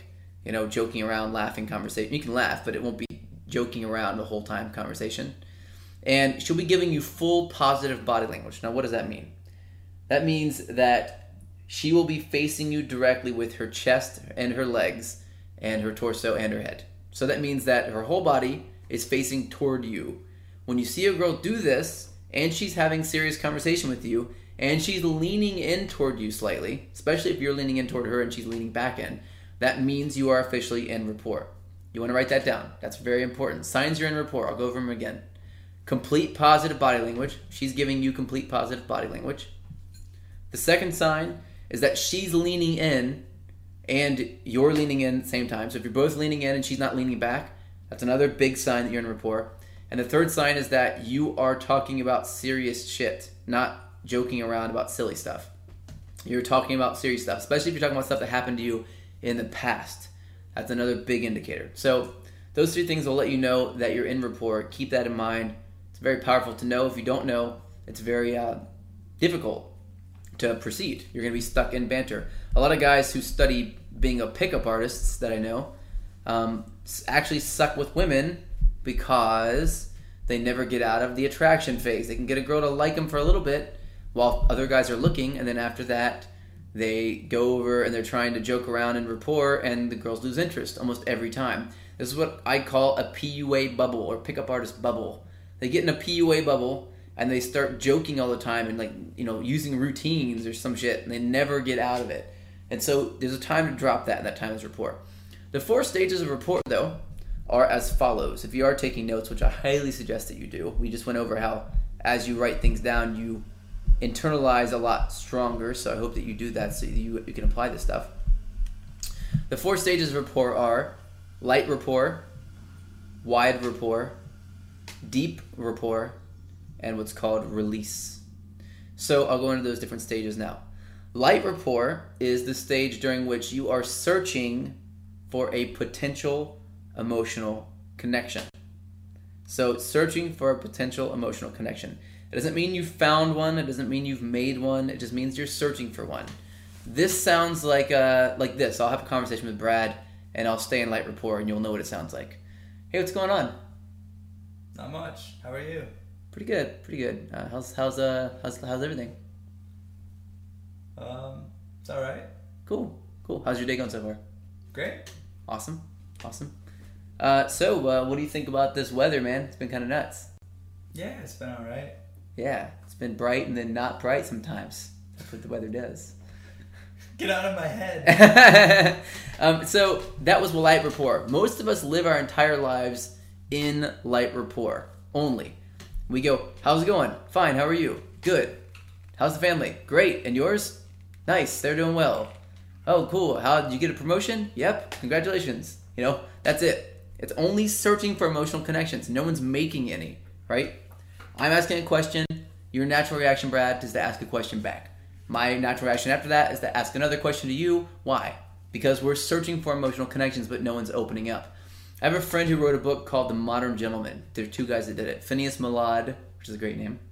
joking around, laughing conversation. You can laugh, but it won't be joking around the whole time conversation. And she'll be giving you full positive body language. Now, what does that mean? That means that she will be facing you directly with her chest and her legs and her torso and her head. So that means that her whole body is facing toward you. When you see a girl do this, and she's having serious conversation with you, and she's leaning in toward you slightly, especially if you're leaning in toward her and she's leaning back in, that means you are officially in rapport. You want to write that down. That's very important. Signs you're in rapport. I'll go over them again. Complete positive body language. She's giving you complete positive body language. The second sign is that she's leaning in and you're leaning in at the same time. So if you're both leaning in and she's not leaning back, that's another big sign that you're in rapport. And the third sign is that you are talking about serious shit, not joking around about silly stuff. You're talking about serious stuff, especially if you're talking about stuff that happened to you in the past. That's another big indicator. So those three things will let you know that you're in rapport. Keep that in mind. It's very powerful to know. If you don't know, it's very difficult to proceed. You're going to be stuck in banter. A lot of guys who study being a pickup artists that I know actually suck with women because they never get out of the attraction phase. They can get a girl to like them for a little bit while other guys are looking, and then after that, they go over and they're trying to joke around and rapport, and the girls lose interest almost every time. This is what I call a PUA bubble, or pickup artist bubble. They get in a PUA bubble and they start joking all the time and using routines or some shit, and they never get out of it. And so there's a time to drop that, and that time is rapport. The 4 stages of rapport, though, are as follows. If you are taking notes, which I highly suggest that you do, we just went over how as you write things down, you internalize a lot stronger, so I hope that you do that so you can apply this stuff. The 4 stages of rapport are light rapport, wide rapport, deep rapport, and what's called release. So I'll go into those different stages now. Light rapport is the stage during which you are searching for a potential emotional connection. So searching for a potential emotional connection. It doesn't mean you've found one. It doesn't mean you've made one. It just means you're searching for one. This sounds like this. I'll have a conversation with Brad, and I'll stay in light rapport, and you'll know what it sounds like. Hey, what's going on? Not much. How are you? Pretty good. Pretty good. How's everything? It's all right. Cool. How's your day going so far? Great. Awesome. So what do you think about this weather, man? It's been kind of nuts. Yeah, it's been all right. Yeah, it's been bright and then not bright sometimes. That's what the weather does. Get out of my head. So that was light rapport. Most of us live our entire lives in light rapport only. We go, how's it going? Fine, how are you? Good. How's the family? Great. And yours? Nice, they're doing well. Oh, cool. How did you get a promotion? Yep, congratulations. That's it. It's only searching for emotional connections. No one's making any, right? I'm asking a question. Your natural reaction, Brad, is to ask a question back. My natural reaction after that is to ask another question to you. Why? Because we're searching for emotional connections, but no one's opening up. I have a friend who wrote a book called The Modern Gentleman. There are 2 guys that did it. Phineas Milad, which is a great name,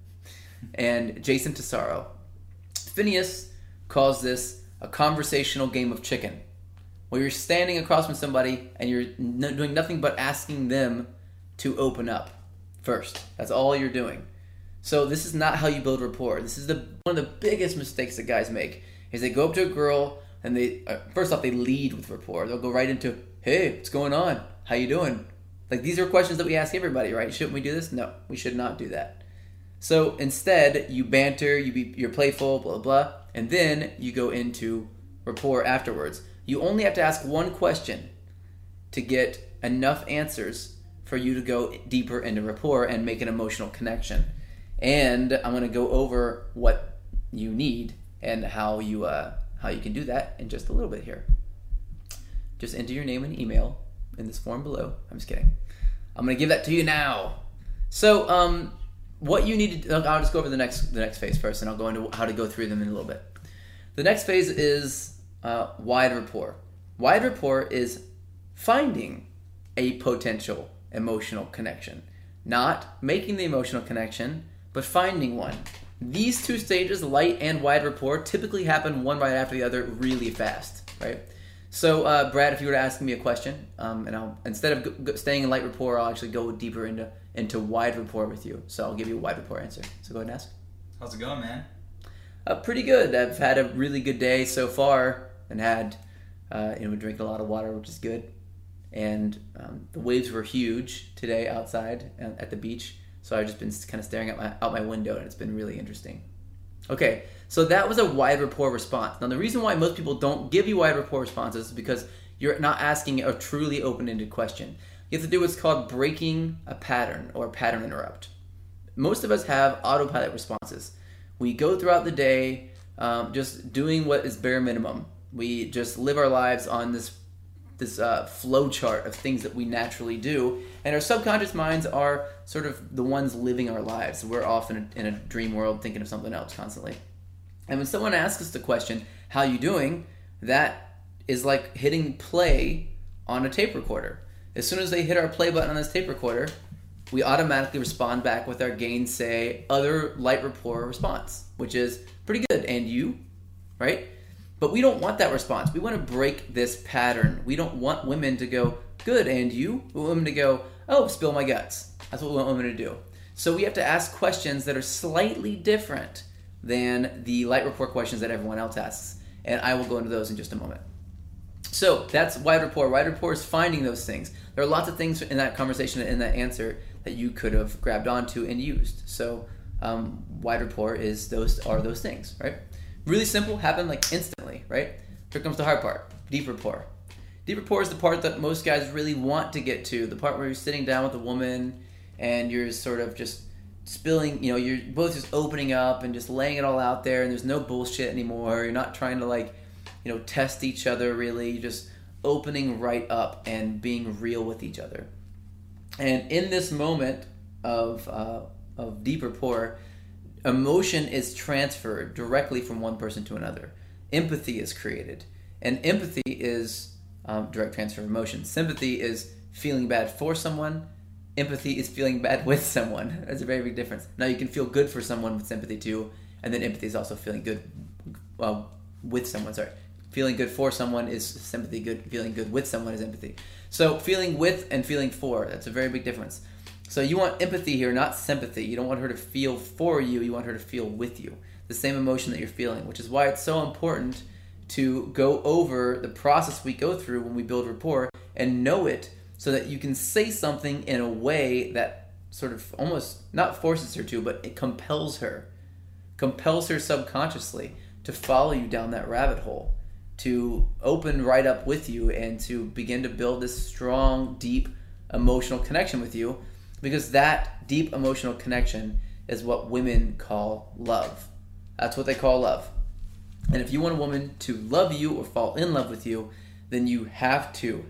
and Jason Tesoro. Phineas calls this a conversational game of chicken, where you're standing across from somebody and you're doing nothing but asking them to open up first. That's all you're doing. So this is not how you build rapport. This is one of the biggest mistakes that guys make, is they go up to a girl and they first off, they lead with rapport. They'll go right into, hey, what's going on? How you doing? Like, these are questions that we ask everybody, right? Shouldn't we do this? No, we should not do that. So instead, you banter, you're playful, blah, blah, and then you go into rapport afterwards. You only have to ask one question to get enough answers for you to go deeper into rapport and make an emotional connection. And I'm going to go over what you need and how you can do that in just a little bit here. Just enter your name and email in this form below. I'm just kidding. I'm going to give that to you now. So what you need to, I'll just go over the next phase first, and I'll go into how to go through them in a little bit. The next phase is wide rapport. Wide rapport is finding a potential emotional connection. Not making the emotional connection, but finding one. These 2 stages, light and wide rapport, typically happen one right after the other really fast, right? So, Brad, if you were to ask me a question, and I'll instead of staying in light rapport, I'll actually go deeper into wide rapport with you. So I'll give you a wide rapport answer. So go ahead and ask. How's it going, man? Pretty good. I've had a really good day so far, and had been drinking a lot of water, which is good. And the waves were huge today outside at the beach, so I've just been kind of staring out my window, and it's been really interesting. Okay, so that was a wide rapport response. Now, the reason why most people don't give you wide rapport responses is because you're not asking a truly open-ended question. You have to do what's called breaking a pattern or pattern interrupt. Most of us have autopilot responses. We go throughout the day just doing what is bare minimum. We just live our lives on this flow chart of things that we naturally do, and our subconscious minds are sort of the ones living our lives. We're off in a dream world thinking of something else constantly. And when someone asks us the question, how you doing, that is like hitting play on a tape recorder. As soon as they hit our play button on this tape recorder, we automatically respond back with our gainsay other light rapport response, which is pretty good. And you, right? But we don't want that response. We want to break this pattern. We don't want women to go, good, and you? We want women to go, oh, spill my guts. That's what we want women to do. So we have to ask questions that are slightly different than the light rapport questions that everyone else asks. And I will go into those in just a moment. So that's wide rapport. Wide rapport is finding those things. There are lots of things in that conversation and in that answer that you could have grabbed onto and used. So wide rapport are those things, right? Really simple, happen like instantly, right? Here comes the hard part, deep rapport. Deep rapport is the part that most guys really want to get to, the part where you're sitting down with a woman and you're sort of just spilling, you're both just opening up and just laying it all out there, and there's no bullshit anymore. You're not trying to test each other really. You're just opening right up and being real with each other. And in this moment of deep rapport, emotion is transferred directly from one person to another. Empathy is created. And empathy is direct transfer of emotion. Sympathy is feeling bad for someone. Empathy is feeling bad with someone. That's a very big difference. Now, you can feel good for someone with sympathy too, and then empathy is also feeling good with someone. Feeling good for someone is sympathy. Feeling good with someone is empathy. So feeling with and feeling for, that's a very big difference. So you want empathy here, not sympathy. You don't want her to feel for you. You want her to feel with you. The same emotion that you're feeling, which is why it's so important to go over the process we go through when we build rapport and know it, so that you can say something in a way that sort of almost not forces her to, but it compels her subconsciously to follow you down that rabbit hole, to open right up with you and to begin to build this strong, deep emotional connection with you, because that deep emotional connection is what women call love. That's what they call love. And if you want a woman to love you or fall in love with you, then you have to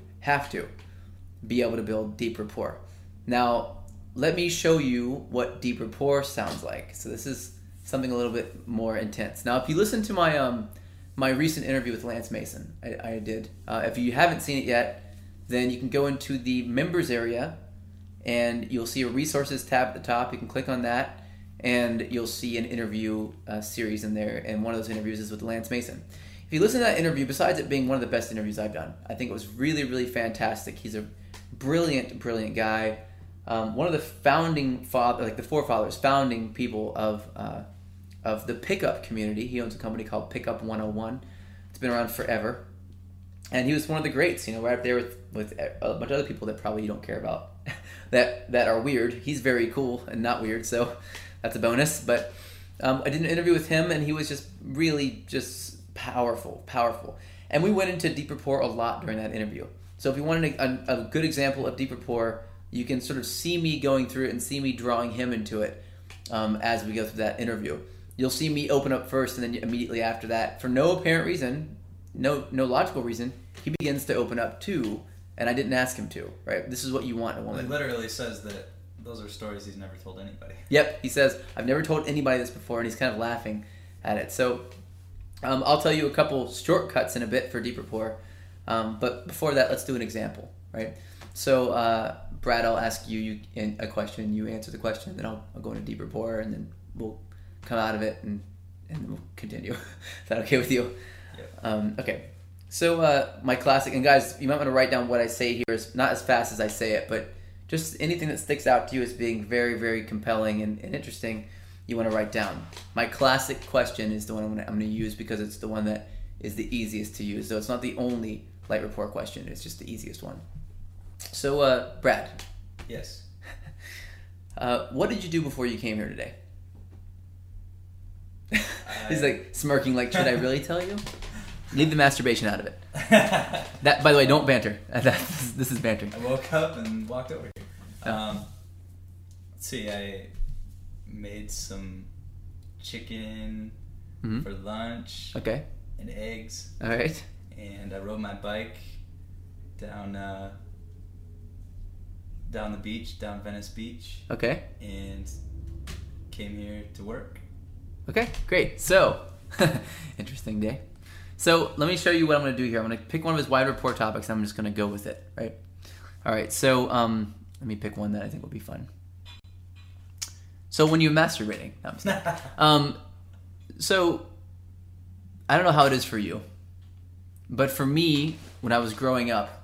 be able to build deep rapport. Now, let me show you what deep rapport sounds like. So this is something a little bit more intense. Now, if you listen to my recent interview with Lance Mason, I did. If you haven't seen it yet, then you can go into the members area and you'll see a resources tab at the top. You can click on that and you'll see an interview series in there. And one of those interviews is with Lance Mason. If you listen to that interview, besides it being one of the best interviews I've done, I think it was really, really fantastic. He's a brilliant guy. One of the founding founding people of the pickup community. He owns a company called Pickup 101. It's been around forever. And he was one of the greats, right up there with a bunch of other people that probably you don't care about that are weird. He's very cool and not weird, so that's a bonus. But I did an interview with him, and he was just really just powerful. And we went into deep rapport a lot during that interview. So if you wanted a good example of deep rapport, you can sort of see me going through it and see me drawing him into it as we go through that interview. You'll see me open up first, and then immediately after that, for no apparent reason, no logical reason, he begins to open up too, and I didn't ask him to, right? This is what you want in a woman. He literally says that those are stories he's never told anybody. Yep, he says, I've never told anybody this before, and he's kind of laughing at it. So I'll tell you a couple shortcuts in a bit for deep rapport, but before that, let's do an example, right? So Brad, I'll ask you a question, you answer the question, then I'll go into deep rapport, and then we'll come out of it and we'll continue. Is that okay with you? Yeah. Okay. So my classic, and guys, you might want to write down what I say here is not as fast as I say it, but just anything that sticks out to you as being very, very compelling and interesting, you want to write down. My classic question is the one I'm going to use because it's the one that is the easiest to use. So it's not the only light rapport question, it's just the easiest one. So Brad. Yes. What did you do before you came here today? He's like smirking like, should I really tell you? Leave the masturbation out of it. That, by the way, don't banter. This is bantering. I woke up and walked over here. Let's see, I made some chicken for lunch. Okay. And eggs. All right. And I rode my bike down the beach, down Venice Beach. Okay. And came here to work. Okay, great. So, interesting day. So let me show you what I'm going to do here. I'm going to pick one of his wide rapport topics and I'm just going to go with it, right? All right, so let me pick one that I think will be fun. So when you're masturbating, no, I'm just kidding. So I don't know how it is for you, but for me, when I was growing up,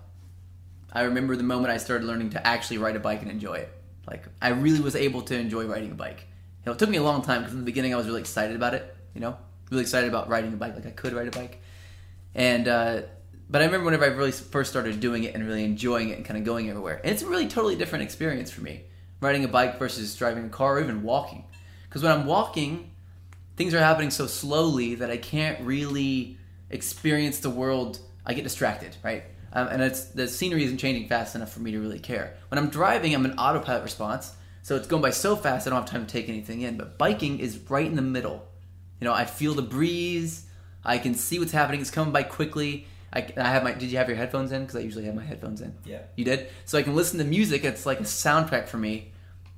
I remember the moment I started learning to actually ride a bike and enjoy it. Like, I really was able to enjoy riding a bike. You know, it took me a long time because in the beginning I was really excited about it, you know? Really excited about riding a bike, like I could ride a bike. And, but I remember whenever I really first started doing it and really enjoying it and kind of going everywhere. And it's a really totally different experience for me, riding a bike versus driving a car or even walking. Because when I'm walking, things are happening so slowly that I can't really experience the world. I get distracted, right? And the scenery isn't changing fast enough for me to really care. When I'm driving, I'm an autopilot response, so it's going by so fast I don't have time to take anything in. But biking is right in the middle. You know, I feel the breeze. I can see what's happening. It's coming by quickly. I have my. Did you have your headphones in? Because I usually have my headphones in. Yeah. You did? So I can listen to music. It's like a soundtrack for me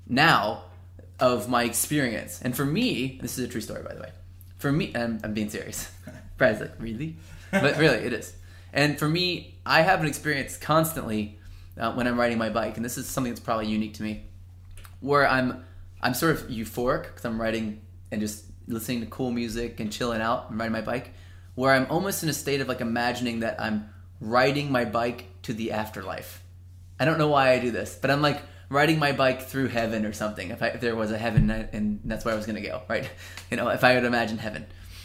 now of my experience. And for me, this is a true story, by the way. For me, and I'm being serious. Brad's like, really? But really, it is. And for me, I have an experience constantly when I'm riding my bike, and this is something that's probably unique to me, where I'm sort of euphoric because I'm riding and just listening to cool music and chilling out and riding my bike, where I'm almost in a state of like imagining that I'm riding my bike to the afterlife. I don't know why I do this, but I'm like riding my bike through heaven or something. If there was a heaven, and that's where I was going to go, right? You know, if I would imagine heaven.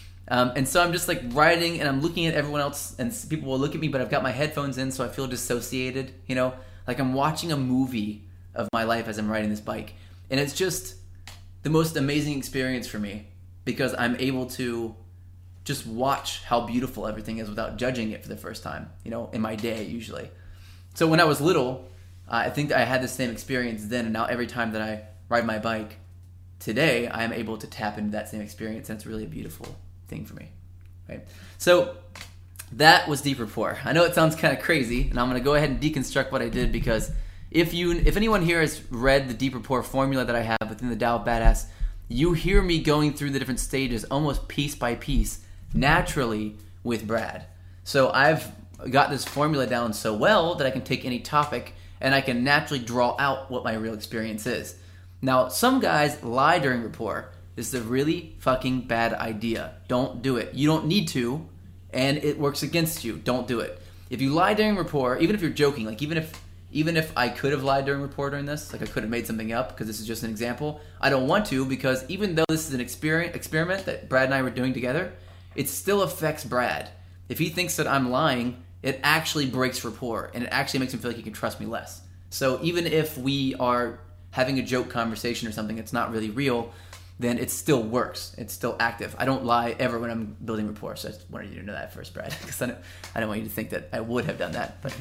And so I'm just like riding and I'm looking at everyone else and people will look at me, but I've got my headphones in, so I feel dissociated, you know, like I'm watching a movie of my life as I'm riding this bike. And it's just the most amazing experience for me because I'm able to just watch how beautiful everything is without judging it for the first time, you know, in my day usually. So when I was little, I think that I had the same experience then, and now every time that I ride my bike today, I am able to tap into that same experience, and it's really a beautiful thing for me, right? So that was deep rapport. I know it sounds kind of crazy, and I'm going to go ahead and deconstruct what I did because if anyone here has read the deep rapport formula that I have within the Tao of Badass, you hear me going through the different stages almost piece by piece naturally with Brad. So I've got this formula down so well that I can take any topic and I can naturally draw out what my real experience is. Now, some guys lie during rapport. This is a really fucking bad idea. Don't do it. You don't need to, and it works against you. Don't do it. If you lie during rapport, even if you're joking, like even if I could have lied during rapport during this, like I could have made something up because this is just an example, I don't want to because even though this is an experiment that Brad and I were doing together, it still affects Brad. If he thinks that I'm lying, it actually breaks rapport, and it actually makes him feel like he can trust me less. So even if we are having a joke conversation or something that's not really real, then it still works. It's still active. I don't lie ever when I'm building rapport, so I just wanted you to know that first, Brad, because I don't want you to think that I would have done that. But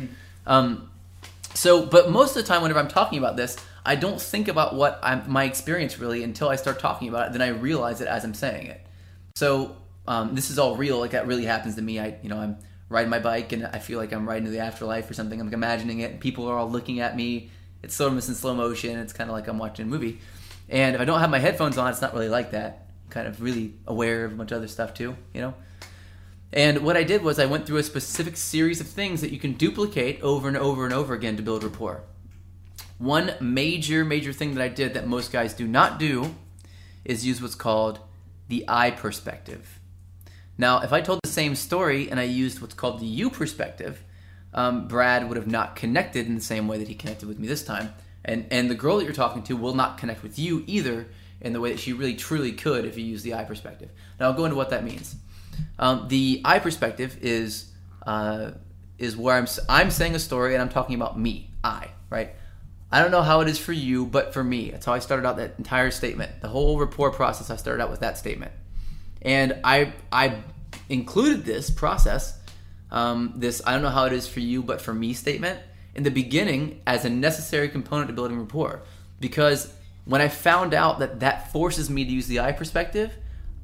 but most of the time whenever I'm talking about this, I don't think about my experience really until I start talking about it. Then I realize it as I'm saying it. So this is all real. Like that really happens to me. I'm riding my bike and I feel like I'm riding to the afterlife or something. I'm like imagining it, and people are all looking at me. It's sort of in slow motion. It's kind of like I'm watching a movie. And if I don't have my headphones on, it's not really like that. I'm kind of really aware of a bunch of other stuff too, you know? And what I did was I went through a specific series of things that you can duplicate over and over and over again to build rapport. One major thing that I did that most guys do not do is use what's called the I perspective. Now, if I told the same story and I used what's called the you perspective, Brad would have not connected in the same way that he connected with me this time. And the girl that you're talking to will not connect with you either in the way that she really truly could if you use the I perspective. Now, I'll go into what that means. The I perspective is where I'm saying a story and I'm talking about me, I, right? I don't know how it is for you, but for me, that's how I started out that entire statement. The whole rapport process, I started out with that statement. And I included this process, this I don't know how it is for you, but for me statement, in the beginning as a necessary component to building rapport. Because when I found out that forces me to use the I perspective,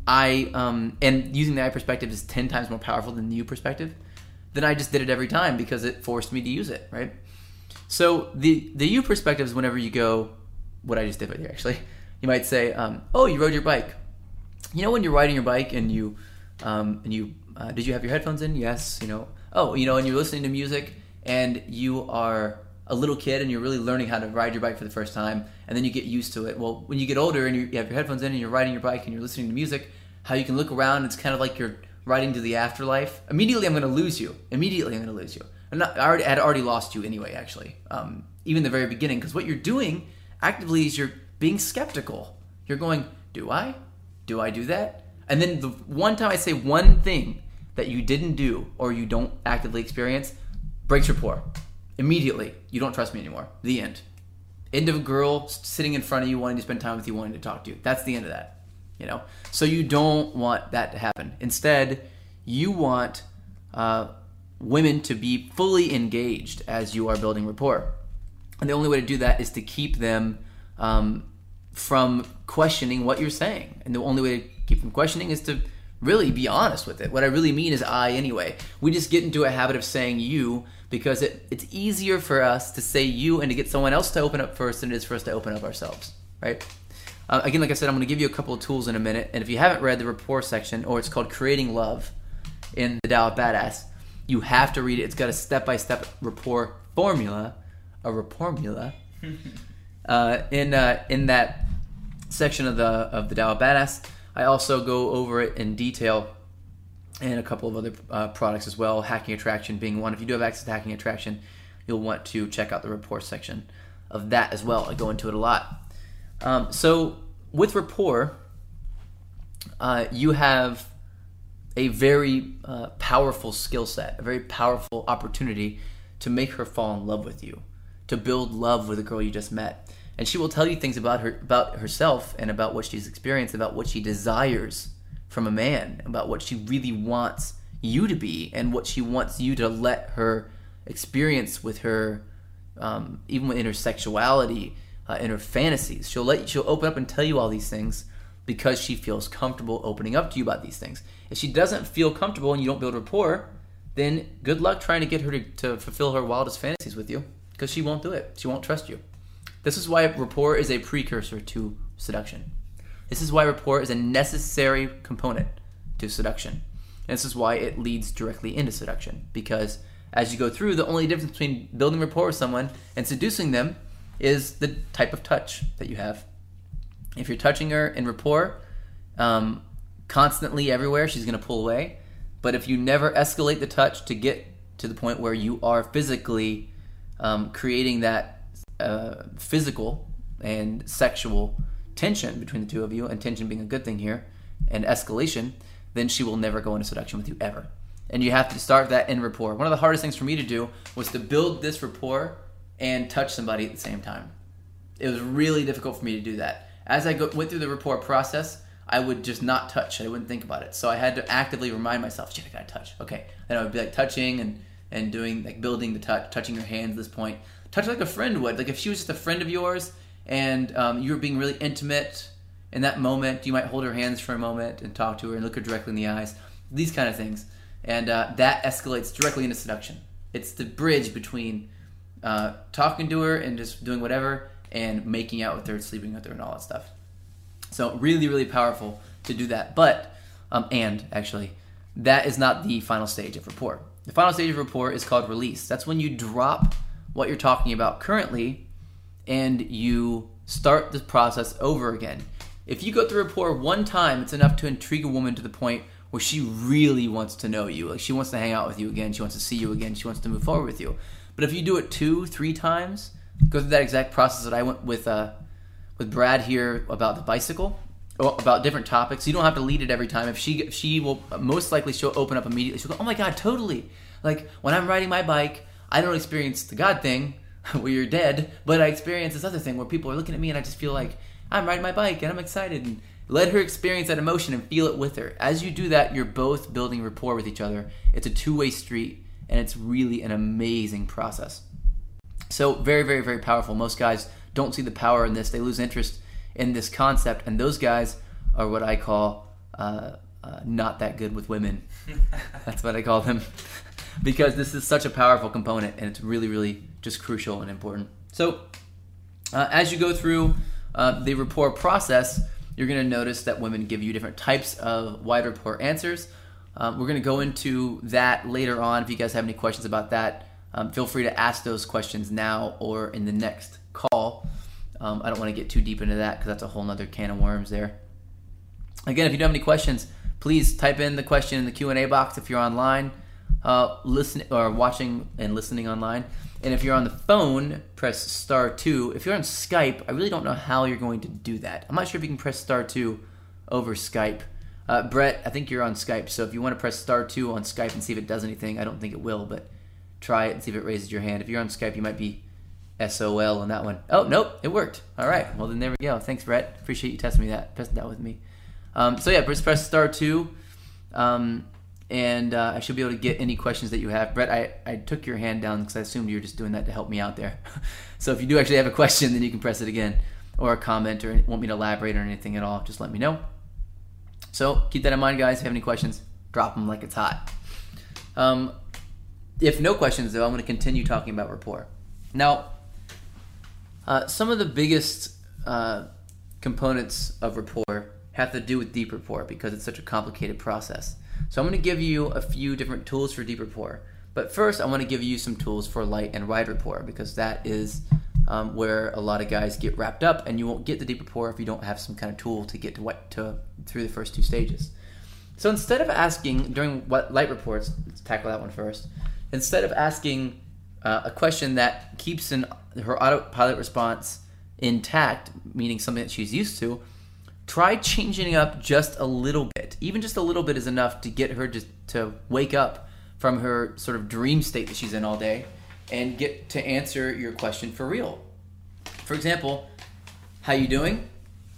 and using the I perspective is 10 times more powerful than the you perspective, then I just did it every time because it forced me to use it, right? So the you perspective is whenever you go, what I just did right here actually, you might say, oh, you rode your bike. You know when you're riding your bike and you did you have your headphones in? Yes, and you're listening to music and you are a little kid and you're really learning how to ride your bike for the first time, and then you get used to it. Well, when you get older and you have your headphones in and you're riding your bike and you're listening to music, how you can look around, it's kind of like you're riding to the afterlife. Immediately I'm going to lose you. I had already lost you anyway, actually, even the very beginning, because what you're doing actively is you're being skeptical. You're going, do I do that? And then the one time I say one thing that you didn't do or you don't actively experience, breaks rapport. Immediately, you don't trust me anymore. The end. End of a girl sitting in front of you, wanting to spend time with you, wanting to talk to you. That's the end of that. So you don't want that to happen. Instead, you want women to be fully engaged as you are building rapport. And the only way to do that is to keep them from questioning what you're saying. And the only way to keep them questioning is to really be honest with it. What I really mean is I anyway. We just get into a habit of saying you because it's easier for us to say you and to get someone else to open up first than it is for us to open up ourselves, right? Again, like I said, I'm going to give you a couple of tools in a minute. And if you haven't read the rapport section, or it's called Creating Love in the Tao of Badass, you have to read it. It's got a step-by-step rapport formula, in that section of the Tao of Badass. I also go over it in detail and a couple of other products as well, Hacking Attraction being one. If you do have access to Hacking Attraction, you'll want to check out the rapport section of that as well. I go into it a lot. So with rapport, you have a very powerful skill set, a very powerful opportunity to make her fall in love with you, to build love with a girl you just met. And she will tell you things about herself and about what she's experienced, about what she desires from a man, about what she really wants you to be, and what she wants you to let her experience with her, even in her sexuality, in her fantasies. She'll open up and tell you all these things because she feels comfortable opening up to you about these things. If she doesn't feel comfortable and you don't build rapport, then good luck trying to get her to fulfill her wildest fantasies with you, because she won't do it. She won't trust you. This is why rapport is a precursor to seduction. This is why rapport is a necessary component to seduction. And this is why it leads directly into seduction. Because as you go through, the only difference between building rapport with someone and seducing them is the type of touch that you have. If you're touching her in rapport, constantly everywhere, she's going to pull away. But if you never escalate the touch to get to the point where you are physically creating that physical and sexual tension between the two of you, and tension being a good thing here, and escalation, then she will never go into seduction with you ever. And you have to start that in rapport. One of the hardest things for me to do was to build this rapport and touch somebody at the same time. It was really difficult for me to do that. As I went through the rapport process, I would just not touch. I wouldn't think about it. So I had to actively remind myself, shit, I gotta touch. Okay. And I would be like touching and doing, like, building the touch, touching your hands at this point. Touch like a friend would. Like if she was just a friend of yours and you were being really intimate in that moment, you might hold her hands for a moment and talk to her and look her directly in the eyes. These kind of things. And that escalates directly into seduction. It's the bridge between talking to her and just doing whatever and making out with her, sleeping with her, and all that stuff. So really, really powerful to do that. But, and actually, that is not the final stage of rapport. The final stage of rapport is called release. That's when you drop what you're talking about currently and you start the process over again. If you go through rapport one time, it's enough to intrigue a woman to the point where she really wants to know you. Like, she wants to hang out with you again. She wants to see you again. She wants to move forward with you. But if you do it 2-3 times, go through that exact process that I went with Brad here about the bicycle, or about different topics. You don't have to lead it every time. If she will, most likely she'll open up immediately. She'll go, oh my God, totally. Like, when I'm riding my bike, I don't experience the God thing where you're dead, but I experience this other thing where people are looking at me and I just feel like I'm riding my bike and I'm excited. And let her experience that emotion and feel it with her. As you do that, you're both building rapport with each other. It's a two-way street, and it's really an amazing process. So very, very, very powerful. Most guys don't see the power in this. They lose interest in this concept, and those guys are what I call not that good with women. That's what I call them. Because this is such a powerful component, and it's really, really just crucial and important. So as you go through the rapport process, you're going to notice that women give you different types of wide rapport answers. We're going to go into that later on. If you guys have any questions about that, feel free to ask those questions now or in the next call. I don't want to get too deep into that because that's a whole nother can of worms there. Again, if you do have any questions, please type in the question in the Q&A box if you're online, listening or watching and listening online. And if you're on the phone, press *2. If you're on Skype, I really don't know how you're going to do that. I'm not sure if you can press *2 over Skype. Brett, I think you're on Skype, so if you want to press *2 on Skype and see if it does anything, I don't think it will, but try it and see if it raises your hand. If you're on Skype, you might be SOL on that one. Oh, nope, it worked. All right, well then there we go. Thanks, Brett. Appreciate you testing that with me. So yeah, press *2, and I should be able to get any questions that you have. Brett, I took your hand down because I assumed you were just doing that to help me out there. So if you do actually have a question, then you can press it again, or a comment, or want me to elaborate on anything at all, just let me know. So keep that in mind, guys. If you have any questions, drop them like it's hot. If no questions, though, I'm going to continue talking about rapport. Now, some of the biggest components of rapport have to do with deep rapport because it's such a complicated process. So I'm going to give you a few different tools for deep rapport. But first, I want to give you some tools for light and wide rapport because that is where a lot of guys get wrapped up, and you won't get the deep rapport if you don't have some kind of tool to get through the first two stages. So instead of asking during light reports, let's tackle that one first. Instead of asking a question that keeps her autopilot response intact, meaning something that she's used to, try changing it up just a little bit. Even just a little bit is enough to get her just to wake up from her sort of dream state that she's in all day and get to answer your question for real. For example, how you doing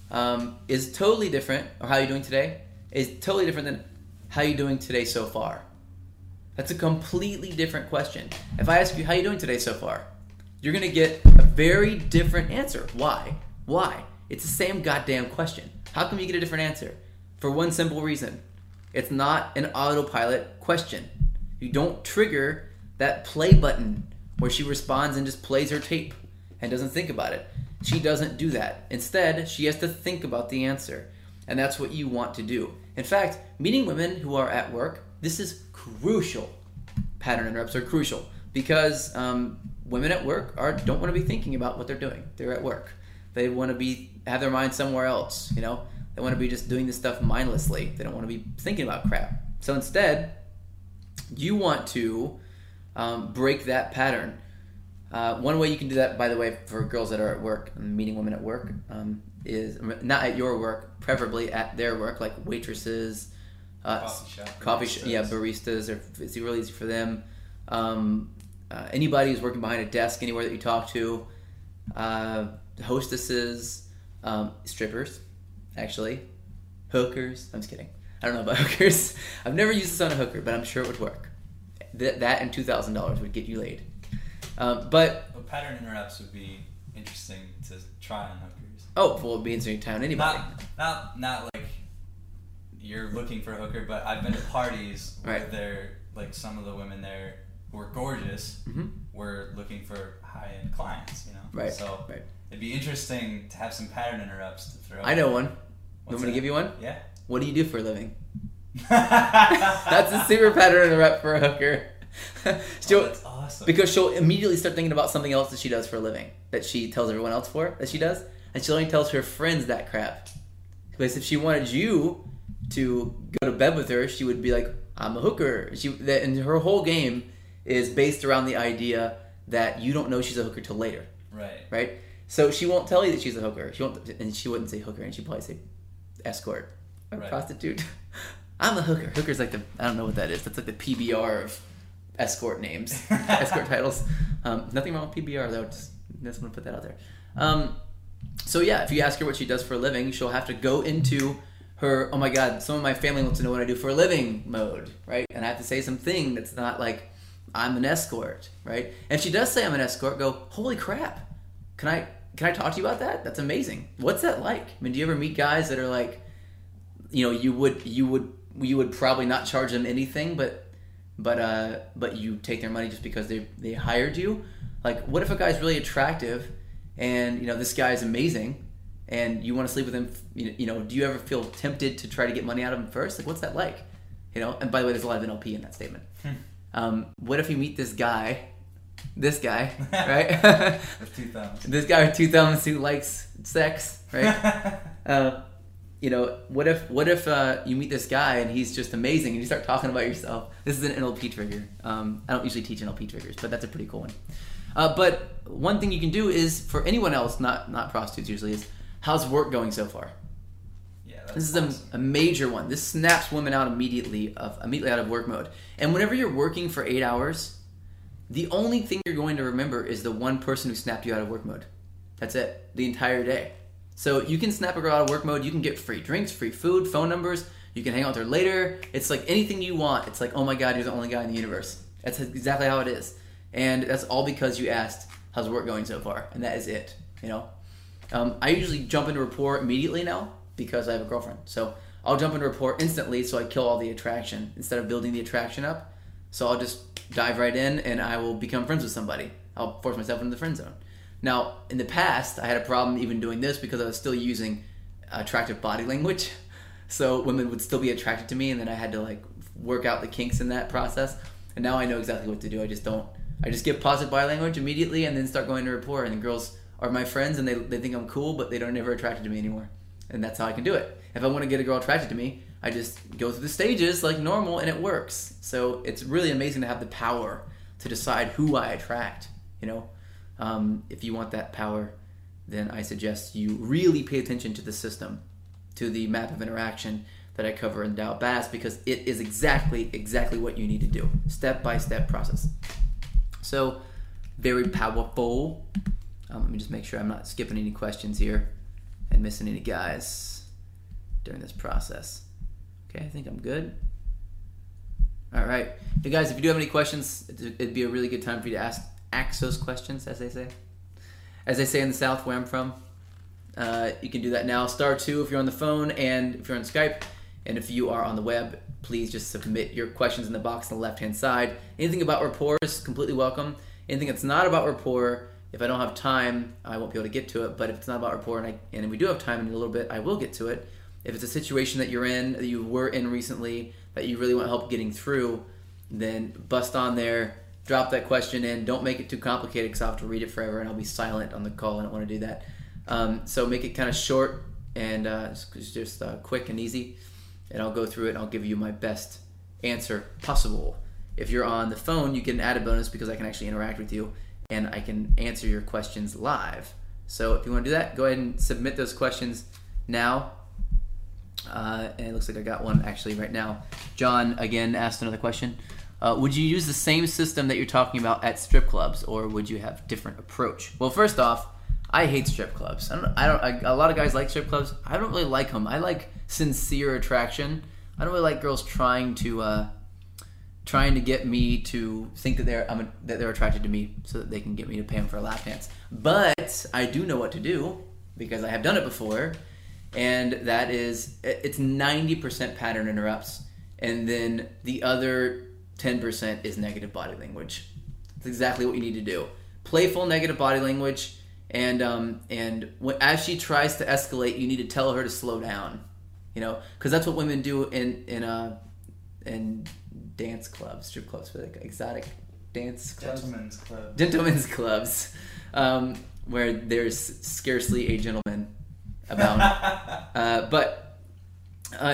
is totally different, or how you doing today is totally different than how you doing today so far. That's a completely different question. If I ask you how you doing today so far, you're going to get a very different answer. Why? It's the same goddamn question. How come you get a different answer? For one simple reason. It's not an autopilot question. You don't trigger that play button where she responds and just plays her tape and doesn't think about it. She doesn't do that. Instead, she has to think about the answer. And that's what you want to do. In fact, meeting women who are at work, this is crucial. Pattern interrupts are crucial because women at work don't want to be thinking about what they're doing. They're at work. They want to have their mind somewhere else, you know? They want to be just doing this stuff mindlessly. They don't want to be thinking about crap. So instead, you want to break that pattern. One way you can do that, by the way, for girls that are at work, meeting women at work, is not at your work, preferably at their work, like waitresses, coffee shop, yeah, baristas, or it's really easy for them. Anybody who's working behind a desk, anywhere that you talk to, hostesses, strippers, actually, hookers. I'm just kidding. I don't know about hookers. I've never used this on a hooker, but I'm sure it would work. That and $2,000 would get you laid. But pattern interrupts would be interesting to try on hookers. Oh, well, it'd be interesting to try on anybody. Not like you're looking for a hooker, but I've been to parties where they're like some of the women there who are gorgeous were looking for high-end clients, you know? Right. So it'd be interesting to have some pattern interrupts to throw. I know one. You want me to give you one? Yeah. What do you do for a living? That's a super pattern interrupt for a hooker. That's awesome. Because she'll immediately start thinking about something else that she does for a living, that she tells everyone else that she does, and she only tells her friends that crap. Because if she wanted you to go to bed with her, she would be like, I'm a hooker. And her whole game is based around the idea that you don't know she's a hooker till later. Right? So she won't tell you that she's a hooker. She wouldn't say hooker, and she'd probably say escort or prostitute. I'm a hooker. Hooker's like I don't know what that is. That's like the PBR of escort names, escort titles. Nothing wrong with PBR though. Just want to put that out there. So yeah, if you ask her what she does for a living, she'll have to go into her, oh my God, some of my family wants to know what I do for a living mode, right? And I have to say something that's not like, I'm an escort, right? And if she does say I'm an escort, go, holy crap, can I talk to you about that? That's amazing. What's that like? I mean, do you ever meet guys that are like, you would probably not charge them anything, but you take their money just because they hired you? Like, what if a guy's really attractive and this guy is amazing and you want to sleep with him, do you ever feel tempted to try to get money out of him first? Like, what's that like? And by the way, there's a lot of NLP in that statement. What if you meet this guy, right? With 2 thumbs. This guy with 2 thumbs who likes sex, right? What if you meet this guy and he's just amazing and you start talking about yourself? This is an NLP trigger. I don't usually teach NLP triggers, but that's a pretty cool one. But one thing you can do is, for anyone else, not prostitutes usually, is, how's work going so far? Yeah, this is awesome. a major one. This snaps women out immediately out of work mode. And whenever you're working for 8 hours, the only thing you're going to remember is the one person who snapped you out of work mode. That's it. The entire day. So you can snap a girl out of work mode. You can get free drinks, free food, phone numbers. You can hang out with her later. It's like anything you want. It's like, oh my God, you're the only guy in the universe. That's exactly how it is. And that's all because you asked, how's work going so far? And that is it. I usually jump into rapport immediately now because I have a girlfriend. So I'll jump into rapport instantly, so I kill all the attraction instead of building the attraction up. So I'll just dive right in and I will become friends with somebody. I'll force myself into the friend zone. Now, in the past, I had a problem even doing this because I was still using attractive body language. So women would still be attracted to me, and then I had to work out the kinks in that process. And now I know exactly what to do. I just give positive body language immediately and then start going to rapport. And the girls are my friends and they think I'm cool, but they don't ever attracted to me anymore. And that's how I can do it. If I want to get a girl attracted to me, I just go through the stages like normal and it works. So it's really amazing to have the power to decide who I attract. If you want that power, then I suggest you really pay attention to the system, to the map of interaction that I cover in Tao Badass, because it is exactly what you need to do. Step-by-step process. So, very powerful. Let me just make sure I'm not skipping any questions here and missing any guys during this process. Okay, I think I'm good. All right. Hey guys, if you do have any questions, it'd be a really good time for you to ask those questions, as they say. As they say in the South where I'm from. You can do that now. *2 if you're on the phone and if you're on Skype. And if you are on the web, please just submit your questions in the box on the left-hand side. Anything about rapport is completely welcome. Anything that's not about rapport, if I don't have time, I won't be able to get to it. But if it's not about rapport and we do have time in a little bit, I will get to it. If it's a situation that you're in, that you were in recently, that you really want help getting through, then bust on there, drop that question in. Don't make it too complicated because I'll have to read it forever and I'll be silent on the call. I don't want to do that. So make it kind of short and just quick and easy. And I'll go through it and I'll give you my best answer possible. If you're on the phone, you get an added bonus because I can actually interact with you and I can answer your questions live. So if you want to do that, go ahead and submit those questions now. And it looks like I got one actually right now. John, again, asked another question. Would you use the same system that you're talking about at strip clubs, or would you have a different approach? Well, first off, I hate strip clubs. A lot of guys like strip clubs. I don't really like them. I like sincere attraction. I don't really like girls trying to get me to think that they're attracted to me so that they can get me to pay them for a lap dance. But I do know what to do because I have done it before, and that is it's 90% pattern interrupts, and then the other 10% is negative body language. That's exactly what you need to do. Playful negative body language. And as she tries to escalate, you need to tell her to slow down, because that's what women do in dance clubs, strip clubs, like exotic dance clubs, gentlemen's clubs, where there's scarcely a gentleman about. But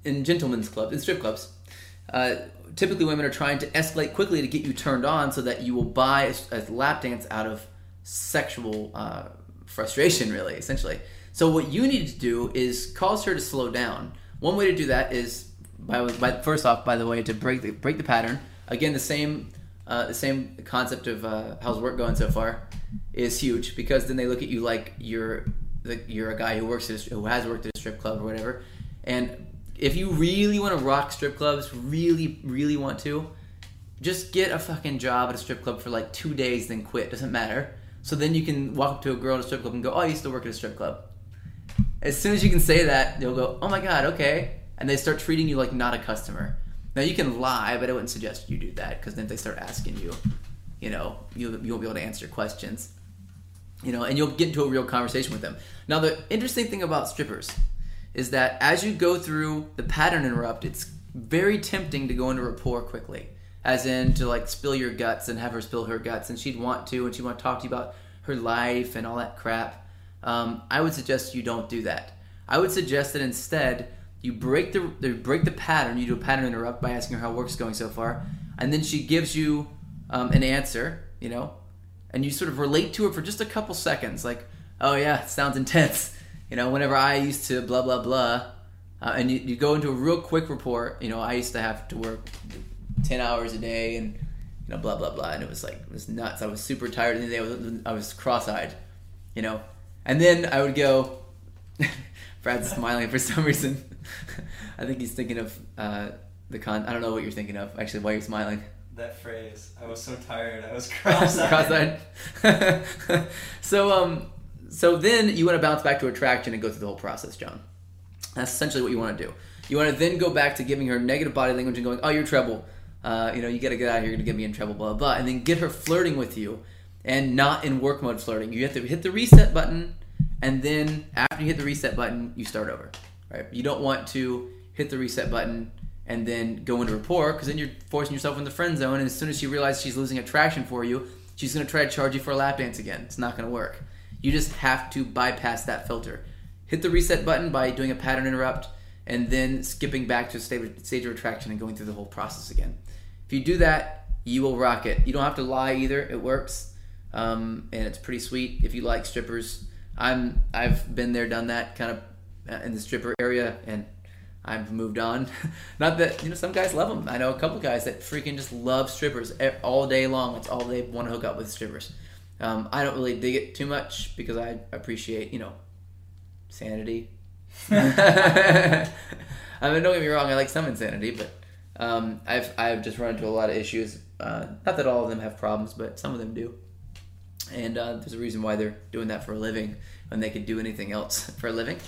in gentlemen's clubs, in strip clubs, typically women are trying to escalate quickly to get you turned on so that you will buy a lap dance out of sexual frustration, really, essentially. So what you need to do is cause her to slow down. One way to do that is first off, by the way, to break the pattern. Again, the same concept of how's work going so far is huge, because then they look at you like you're a guy who has worked at a strip club or whatever. And if you really want to rock strip clubs, really, really want to, just get a fucking job at a strip club for like 2 days, then quit. Doesn't matter. So then you can walk up to a girl at a strip club and go, "Oh, I used to work at a strip club." As soon as you can say that, they'll go, "Oh my god, okay," and they start treating you like not a customer. Now you can lie, but I wouldn't suggest you do that, because then if they start asking you, you won't be able to answer questions, and you'll get into a real conversation with them. Now the interesting thing about strippers is that as you go through the pattern interrupt, it's very tempting to go into rapport quickly, as in to like spill your guts and have her spill her guts, and she'd want to talk to you about her life and all that crap. I would suggest you don't do that. I would suggest that instead you break the pattern. You do a pattern interrupt by asking her how work's going so far, and then she gives you an answer, and you sort of relate to her for just a couple seconds, like, "Oh yeah, it sounds intense. Whenever I used to blah blah blah," and you go into a real quick rapport. I used to have to work 10 hours a day, and blah blah blah, and it was nuts. I was super tired, and I was cross-eyed, and then I would go. Brad's smiling for some reason. I think he's thinking of I don't know what you're thinking of. Actually, why you're smiling? That phrase. I was so tired. I was cross-eyed. Cross-eyed. So then you want to bounce back to attraction and go through the whole process, John. That's essentially what you want to do. You want to then go back to giving her negative body language and going, "Oh, you're trouble. You got to get out of here. You're going to get me in trouble, blah, blah, blah." And then get her flirting with you, and not in work mode flirting. You have to hit the reset button, and then after you hit the reset button, you start over. Right? You don't want to hit the reset button and then go into rapport, because then you're forcing yourself in the friend zone, and as soon as she realizes she's losing attraction for you, she's going to try to charge you for a lap dance again. It's not going to work. You just have to bypass that filter. Hit the reset button by doing a pattern interrupt, and then skipping back to a stage of attraction and going through the whole process again. If you do that, you will rock it. You don't have to lie either. It works, and it's pretty sweet. If you like strippers, I've been there, done that, kind of in the stripper area, and I've moved on. Not that, some guys love them. I know a couple guys that freaking just love strippers all day long. That's all they want to hook up with, strippers. I don't really dig it too much, because I appreciate, sanity. I mean, don't get me wrong, I like some insanity, but I've just run into a lot of issues. Not that all of them have problems, but some of them do. And there's a reason why they're doing that for a living when they could do anything else for a living.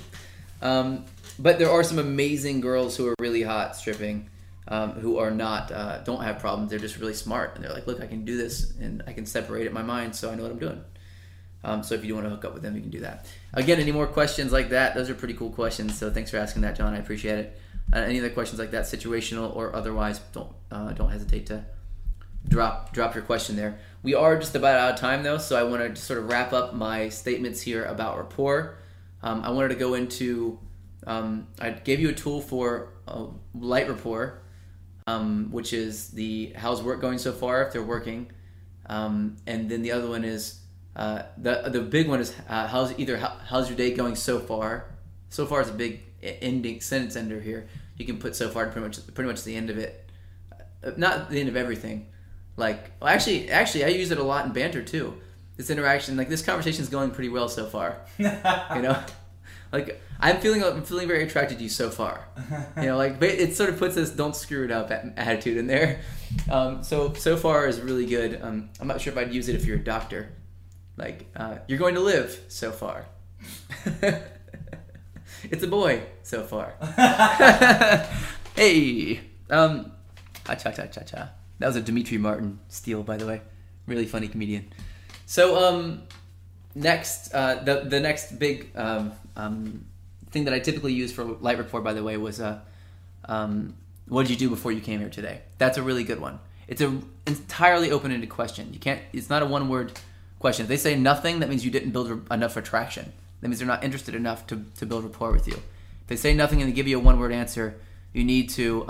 But there are some amazing girls who are really hot stripping, who are not don't have problems. They're just really smart, and they're like, "Look, I can do this, and I can separate it in my mind, so I know what I'm doing." So if you do want to hook up with them, you can do that. Again, any more questions like that? Those are pretty cool questions, so thanks for asking that, John. I appreciate it. Any other questions like that, situational or otherwise, don't hesitate to drop your question there. We are just about out of time, though, so I want to sort of wrap up my statements here about rapport. I wanted to go into... I gave you a tool for light rapport, which is the how's work going so far if they're working, and then the other one is the big one is how's your day going so far. So far is a big ending sentence ender here. You can put so far to pretty much the end of it, not the end of everything. Actually, I use it a lot in banter too. This interaction, this conversation is going pretty well so far. I'm feeling very attracted to you so far. It sort of puts this "don't screw it up" attitude in there. So far is really good. I'm not sure if I'd use it if you're a doctor. You're going to live so far. It's a boy so far. Hey, cha. That was a Dimitri Martin steal, by the way. Really funny comedian. So next, the next big thing that I typically use for light rapport, by the way, was what did you do before you came here today? That's a really good one. It's an entirely open-ended question. It's not a one-word question. If they say nothing, that means you didn't build enough attraction. That means they're not interested enough to build rapport with you. If they say nothing and they give you a one-word answer, you need to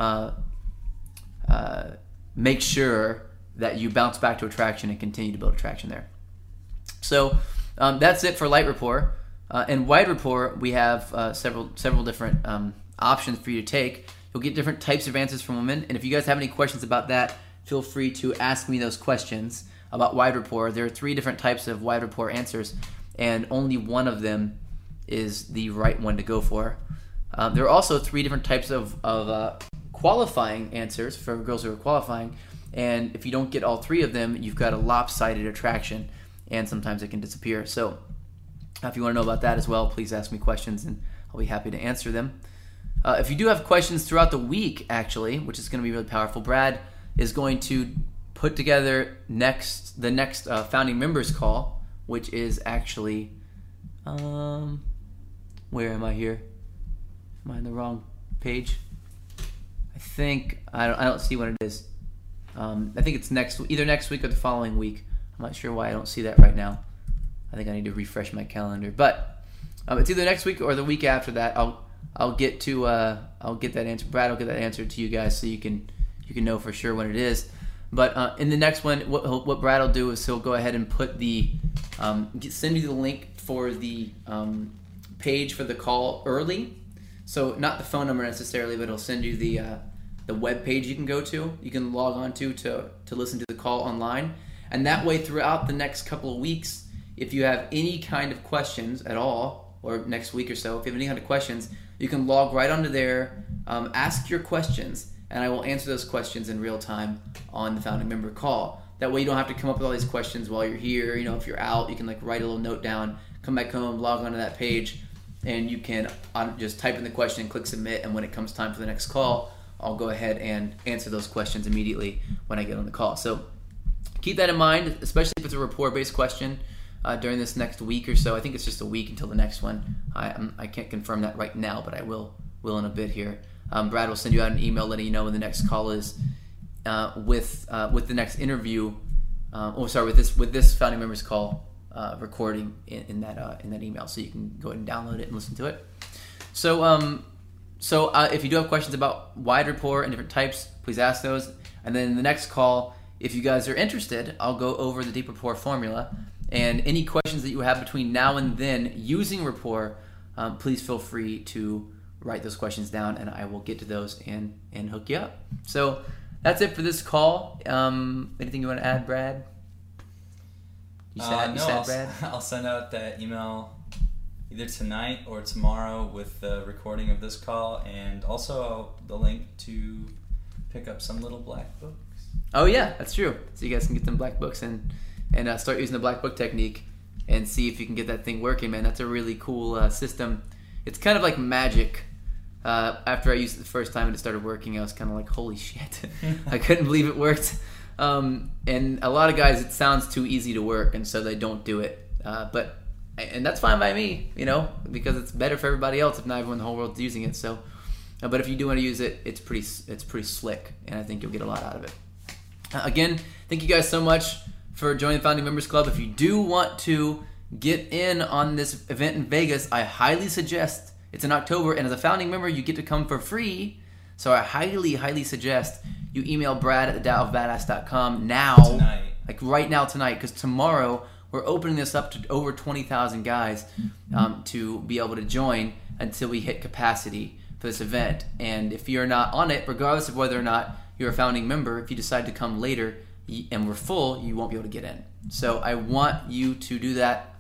make sure that you bounce back to attraction and continue to build attraction there. So that's it for light rapport. In wide rapport, we have several different options for you to take. You'll get different types of answers from women, and if you guys have any questions about that, feel free to ask me those questions about wide rapport. There are 3 different types of wide rapport answers, and only one of them is the right one to go for. There are also 3 different types of qualifying answers for girls who are qualifying, and if you don't get all 3 of them, you've got a lopsided attraction, and sometimes it can disappear. So if you want to know about that as well, please ask me questions, and I'll be happy to answer them. If you do have questions throughout the week, actually, which is going to be really powerful, Brad is going to put together the next founding members call, which is actually, where am I here? Am I on the wrong page? I don't see what it is. I think it's either next week or the following week. I'm not sure why I don't see that right now. I think I need to refresh my calendar, but it's either next week or the week after that. I'll get that answer. Brad will get that answer to you guys so you can know for sure when it is. But in the next one, what Brad will do is he'll go ahead and put send you the link for the page for the call early. So not the phone number necessarily, but it'll send you the web page you can go to. You can log on to listen to the call online, and that way throughout the next couple of weeks, if you have any kind of questions at all, or next week or so, if you have any kind of questions, you can log right onto there, ask your questions, and I will answer those questions in real time on the founding member call. That way you don't have to come up with all these questions while you're here. If you're out, you can write a little note down, come back home, log onto that page, and you can just type in the question and click submit, and when it comes time for the next call, I'll go ahead and answer those questions immediately when I get on the call. So keep that in mind, especially if it's a rapport-based question during this next week or so. I think it's just a week until the next one. I can't confirm that right now, but I will in a bit here. Brad will send you out an email letting you know when the next call is with the next interview. With this founding members call recording in that email, so you can go ahead and download it and listen to it. So if you do have questions about wide rapport and different types, please ask those. And then in the next call, if you guys are interested, I'll go over the deep rapport formula. And any questions that you have between now and then using rapport, please feel free to write those questions down, and I will get to those and hook you up. So that's it for this call. Anything you want to add, Brad? Brad? I'll send out that email either tonight or tomorrow with the recording of this call, and also the link to pick up some little black books. Oh yeah, that's true. So you guys can get them black books and start using the black book technique and see if you can get that thing working, man. That's a really cool system. It's kind of like magic. After I used it the first time and it started working, I was kind of like, holy shit. I couldn't believe it worked. And a lot of guys, it sounds too easy to work, and so they don't do it. And that's fine by me, because it's better for everybody else if not everyone in the whole world's using it. So, but if you do want to use it, it's pretty slick, and I think you'll get a lot out of it. Again, thank you guys so much for joining the Founding Members Club. If you do want to get in on this event in Vegas, I highly suggest. It's in October, and as a founding member, you get to come for free. So I highly, highly suggest you email Brad at thetaoofbadass.com now. Tonight. Like right now, tonight, because tomorrow we're opening this up to over 20,000 guys to be able to join until we hit capacity for this event. And if you're not on it, regardless of whether or not you're a founding member, if you decide to come later and we're full, you won't be able to get in. So I want you to do that.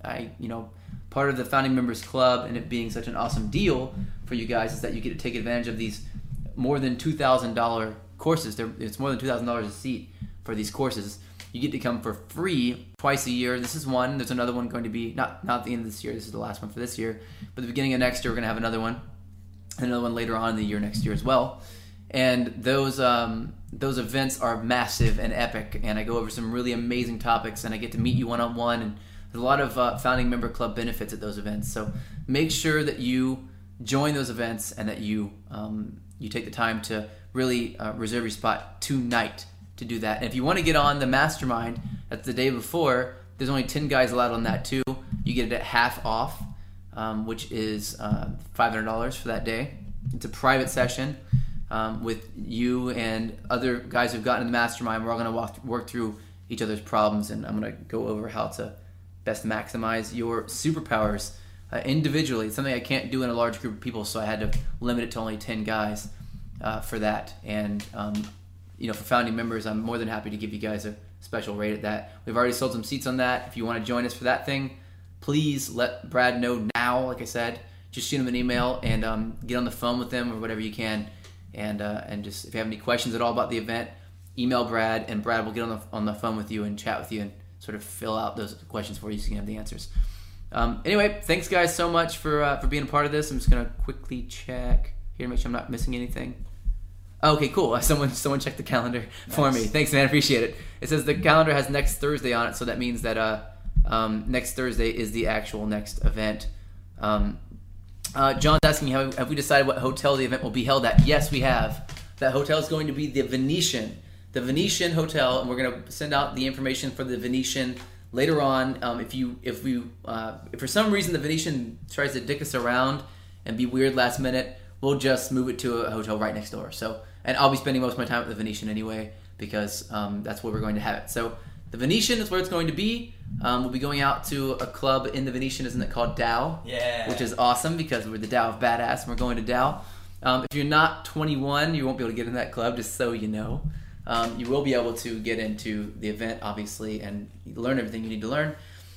Part of the Founding Members Club and it being such an awesome deal for you guys is that you get to take advantage of these more than $2,000 courses. It's more than $2,000 a seat for these courses. You get to come for free twice a year. This is one. There's another one going to be, not at the end of this year. This is the last one for this year. But at the beginning of next year, we're going to have another one. And another one later on in the year next year as well. And those events are massive and epic. And I go over some really amazing topics. And I get to meet you one-on-one. And there's a lot of Founding Member Club benefits at those events. So make sure that you join those events and that you take the time to really reserve your spot tonight to do that. And if you want to get on the mastermind, that's the day before. There's only 10 guys allowed on that too. You get it at half off, which is $500 for that day. It's a private session. with you and other guys who've gotten in the mastermind. We're all going to work through each other's problems, and I'm going to go over how to best maximize your superpowers individually. It's something I can't do in a large group of people, so I had to limit it to only 10 guys for that. And for founding members, I'm more than happy to give you guys a special rate at that. We've already sold some seats on that. If you want to join us for that thing, please let Brad know now. Like I said, just shoot him an email and get on the phone with him or whatever you can. And just if you have any questions at all about the event, email Brad, and Brad will get on the phone with you and chat with you and sort of fill out those questions for you so you can have the answers. Anyway, thanks guys so much for being a part of this. I'm just gonna quickly check here to make sure I'm not missing anything. Okay, cool. Someone checked the calendar for me. Thanks, man. Appreciate it. It says the calendar has next Thursday on it, so that means that next Thursday is the actual next event. John's asking, have we decided what hotel the event will be held at? Yes, we have. That hotel is going to be the Venetian Hotel, and we're going to send out the information for the Venetian later on. If for some reason the Venetian tries to dick us around and be weird last minute, we'll just move it to a hotel right next door. So, and I'll be spending most of my time at the Venetian anyway, because that's where we're going to have it. So the Venetian is where it's going to be. We'll be going out to a club in the Venetian, isn't it, called Dow? Yeah. Which is awesome because we're the Dow of Badass and we're going to Dow. If you're not 21, you won't be able to get in that club, just so you know. You will be able to get into the event, obviously, and learn everything you need to learn.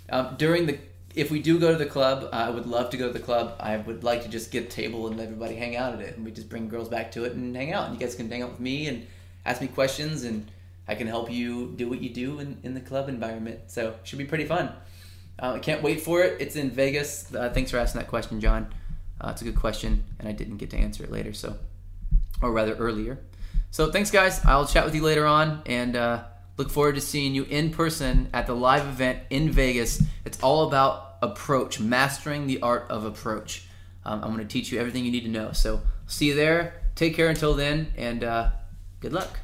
If we do go to the club, I would love to go to the club. I would like to just get a table and let everybody hang out at it, and we just bring girls back to it and hang out. And you guys can hang out with me and ask me questions, and I can help you do what you do in the club environment. So it should be pretty fun. I can't wait for it. It's in Vegas. Thanks for asking that question, John. It's a good question, and I didn't get to answer it later, earlier. So thanks, guys. I'll chat with you later on, and look forward to seeing you in person at the live event in Vegas. It's all about approach, mastering the art of approach. I'm going to teach you everything you need to know. So see you there. Take care until then, and good luck.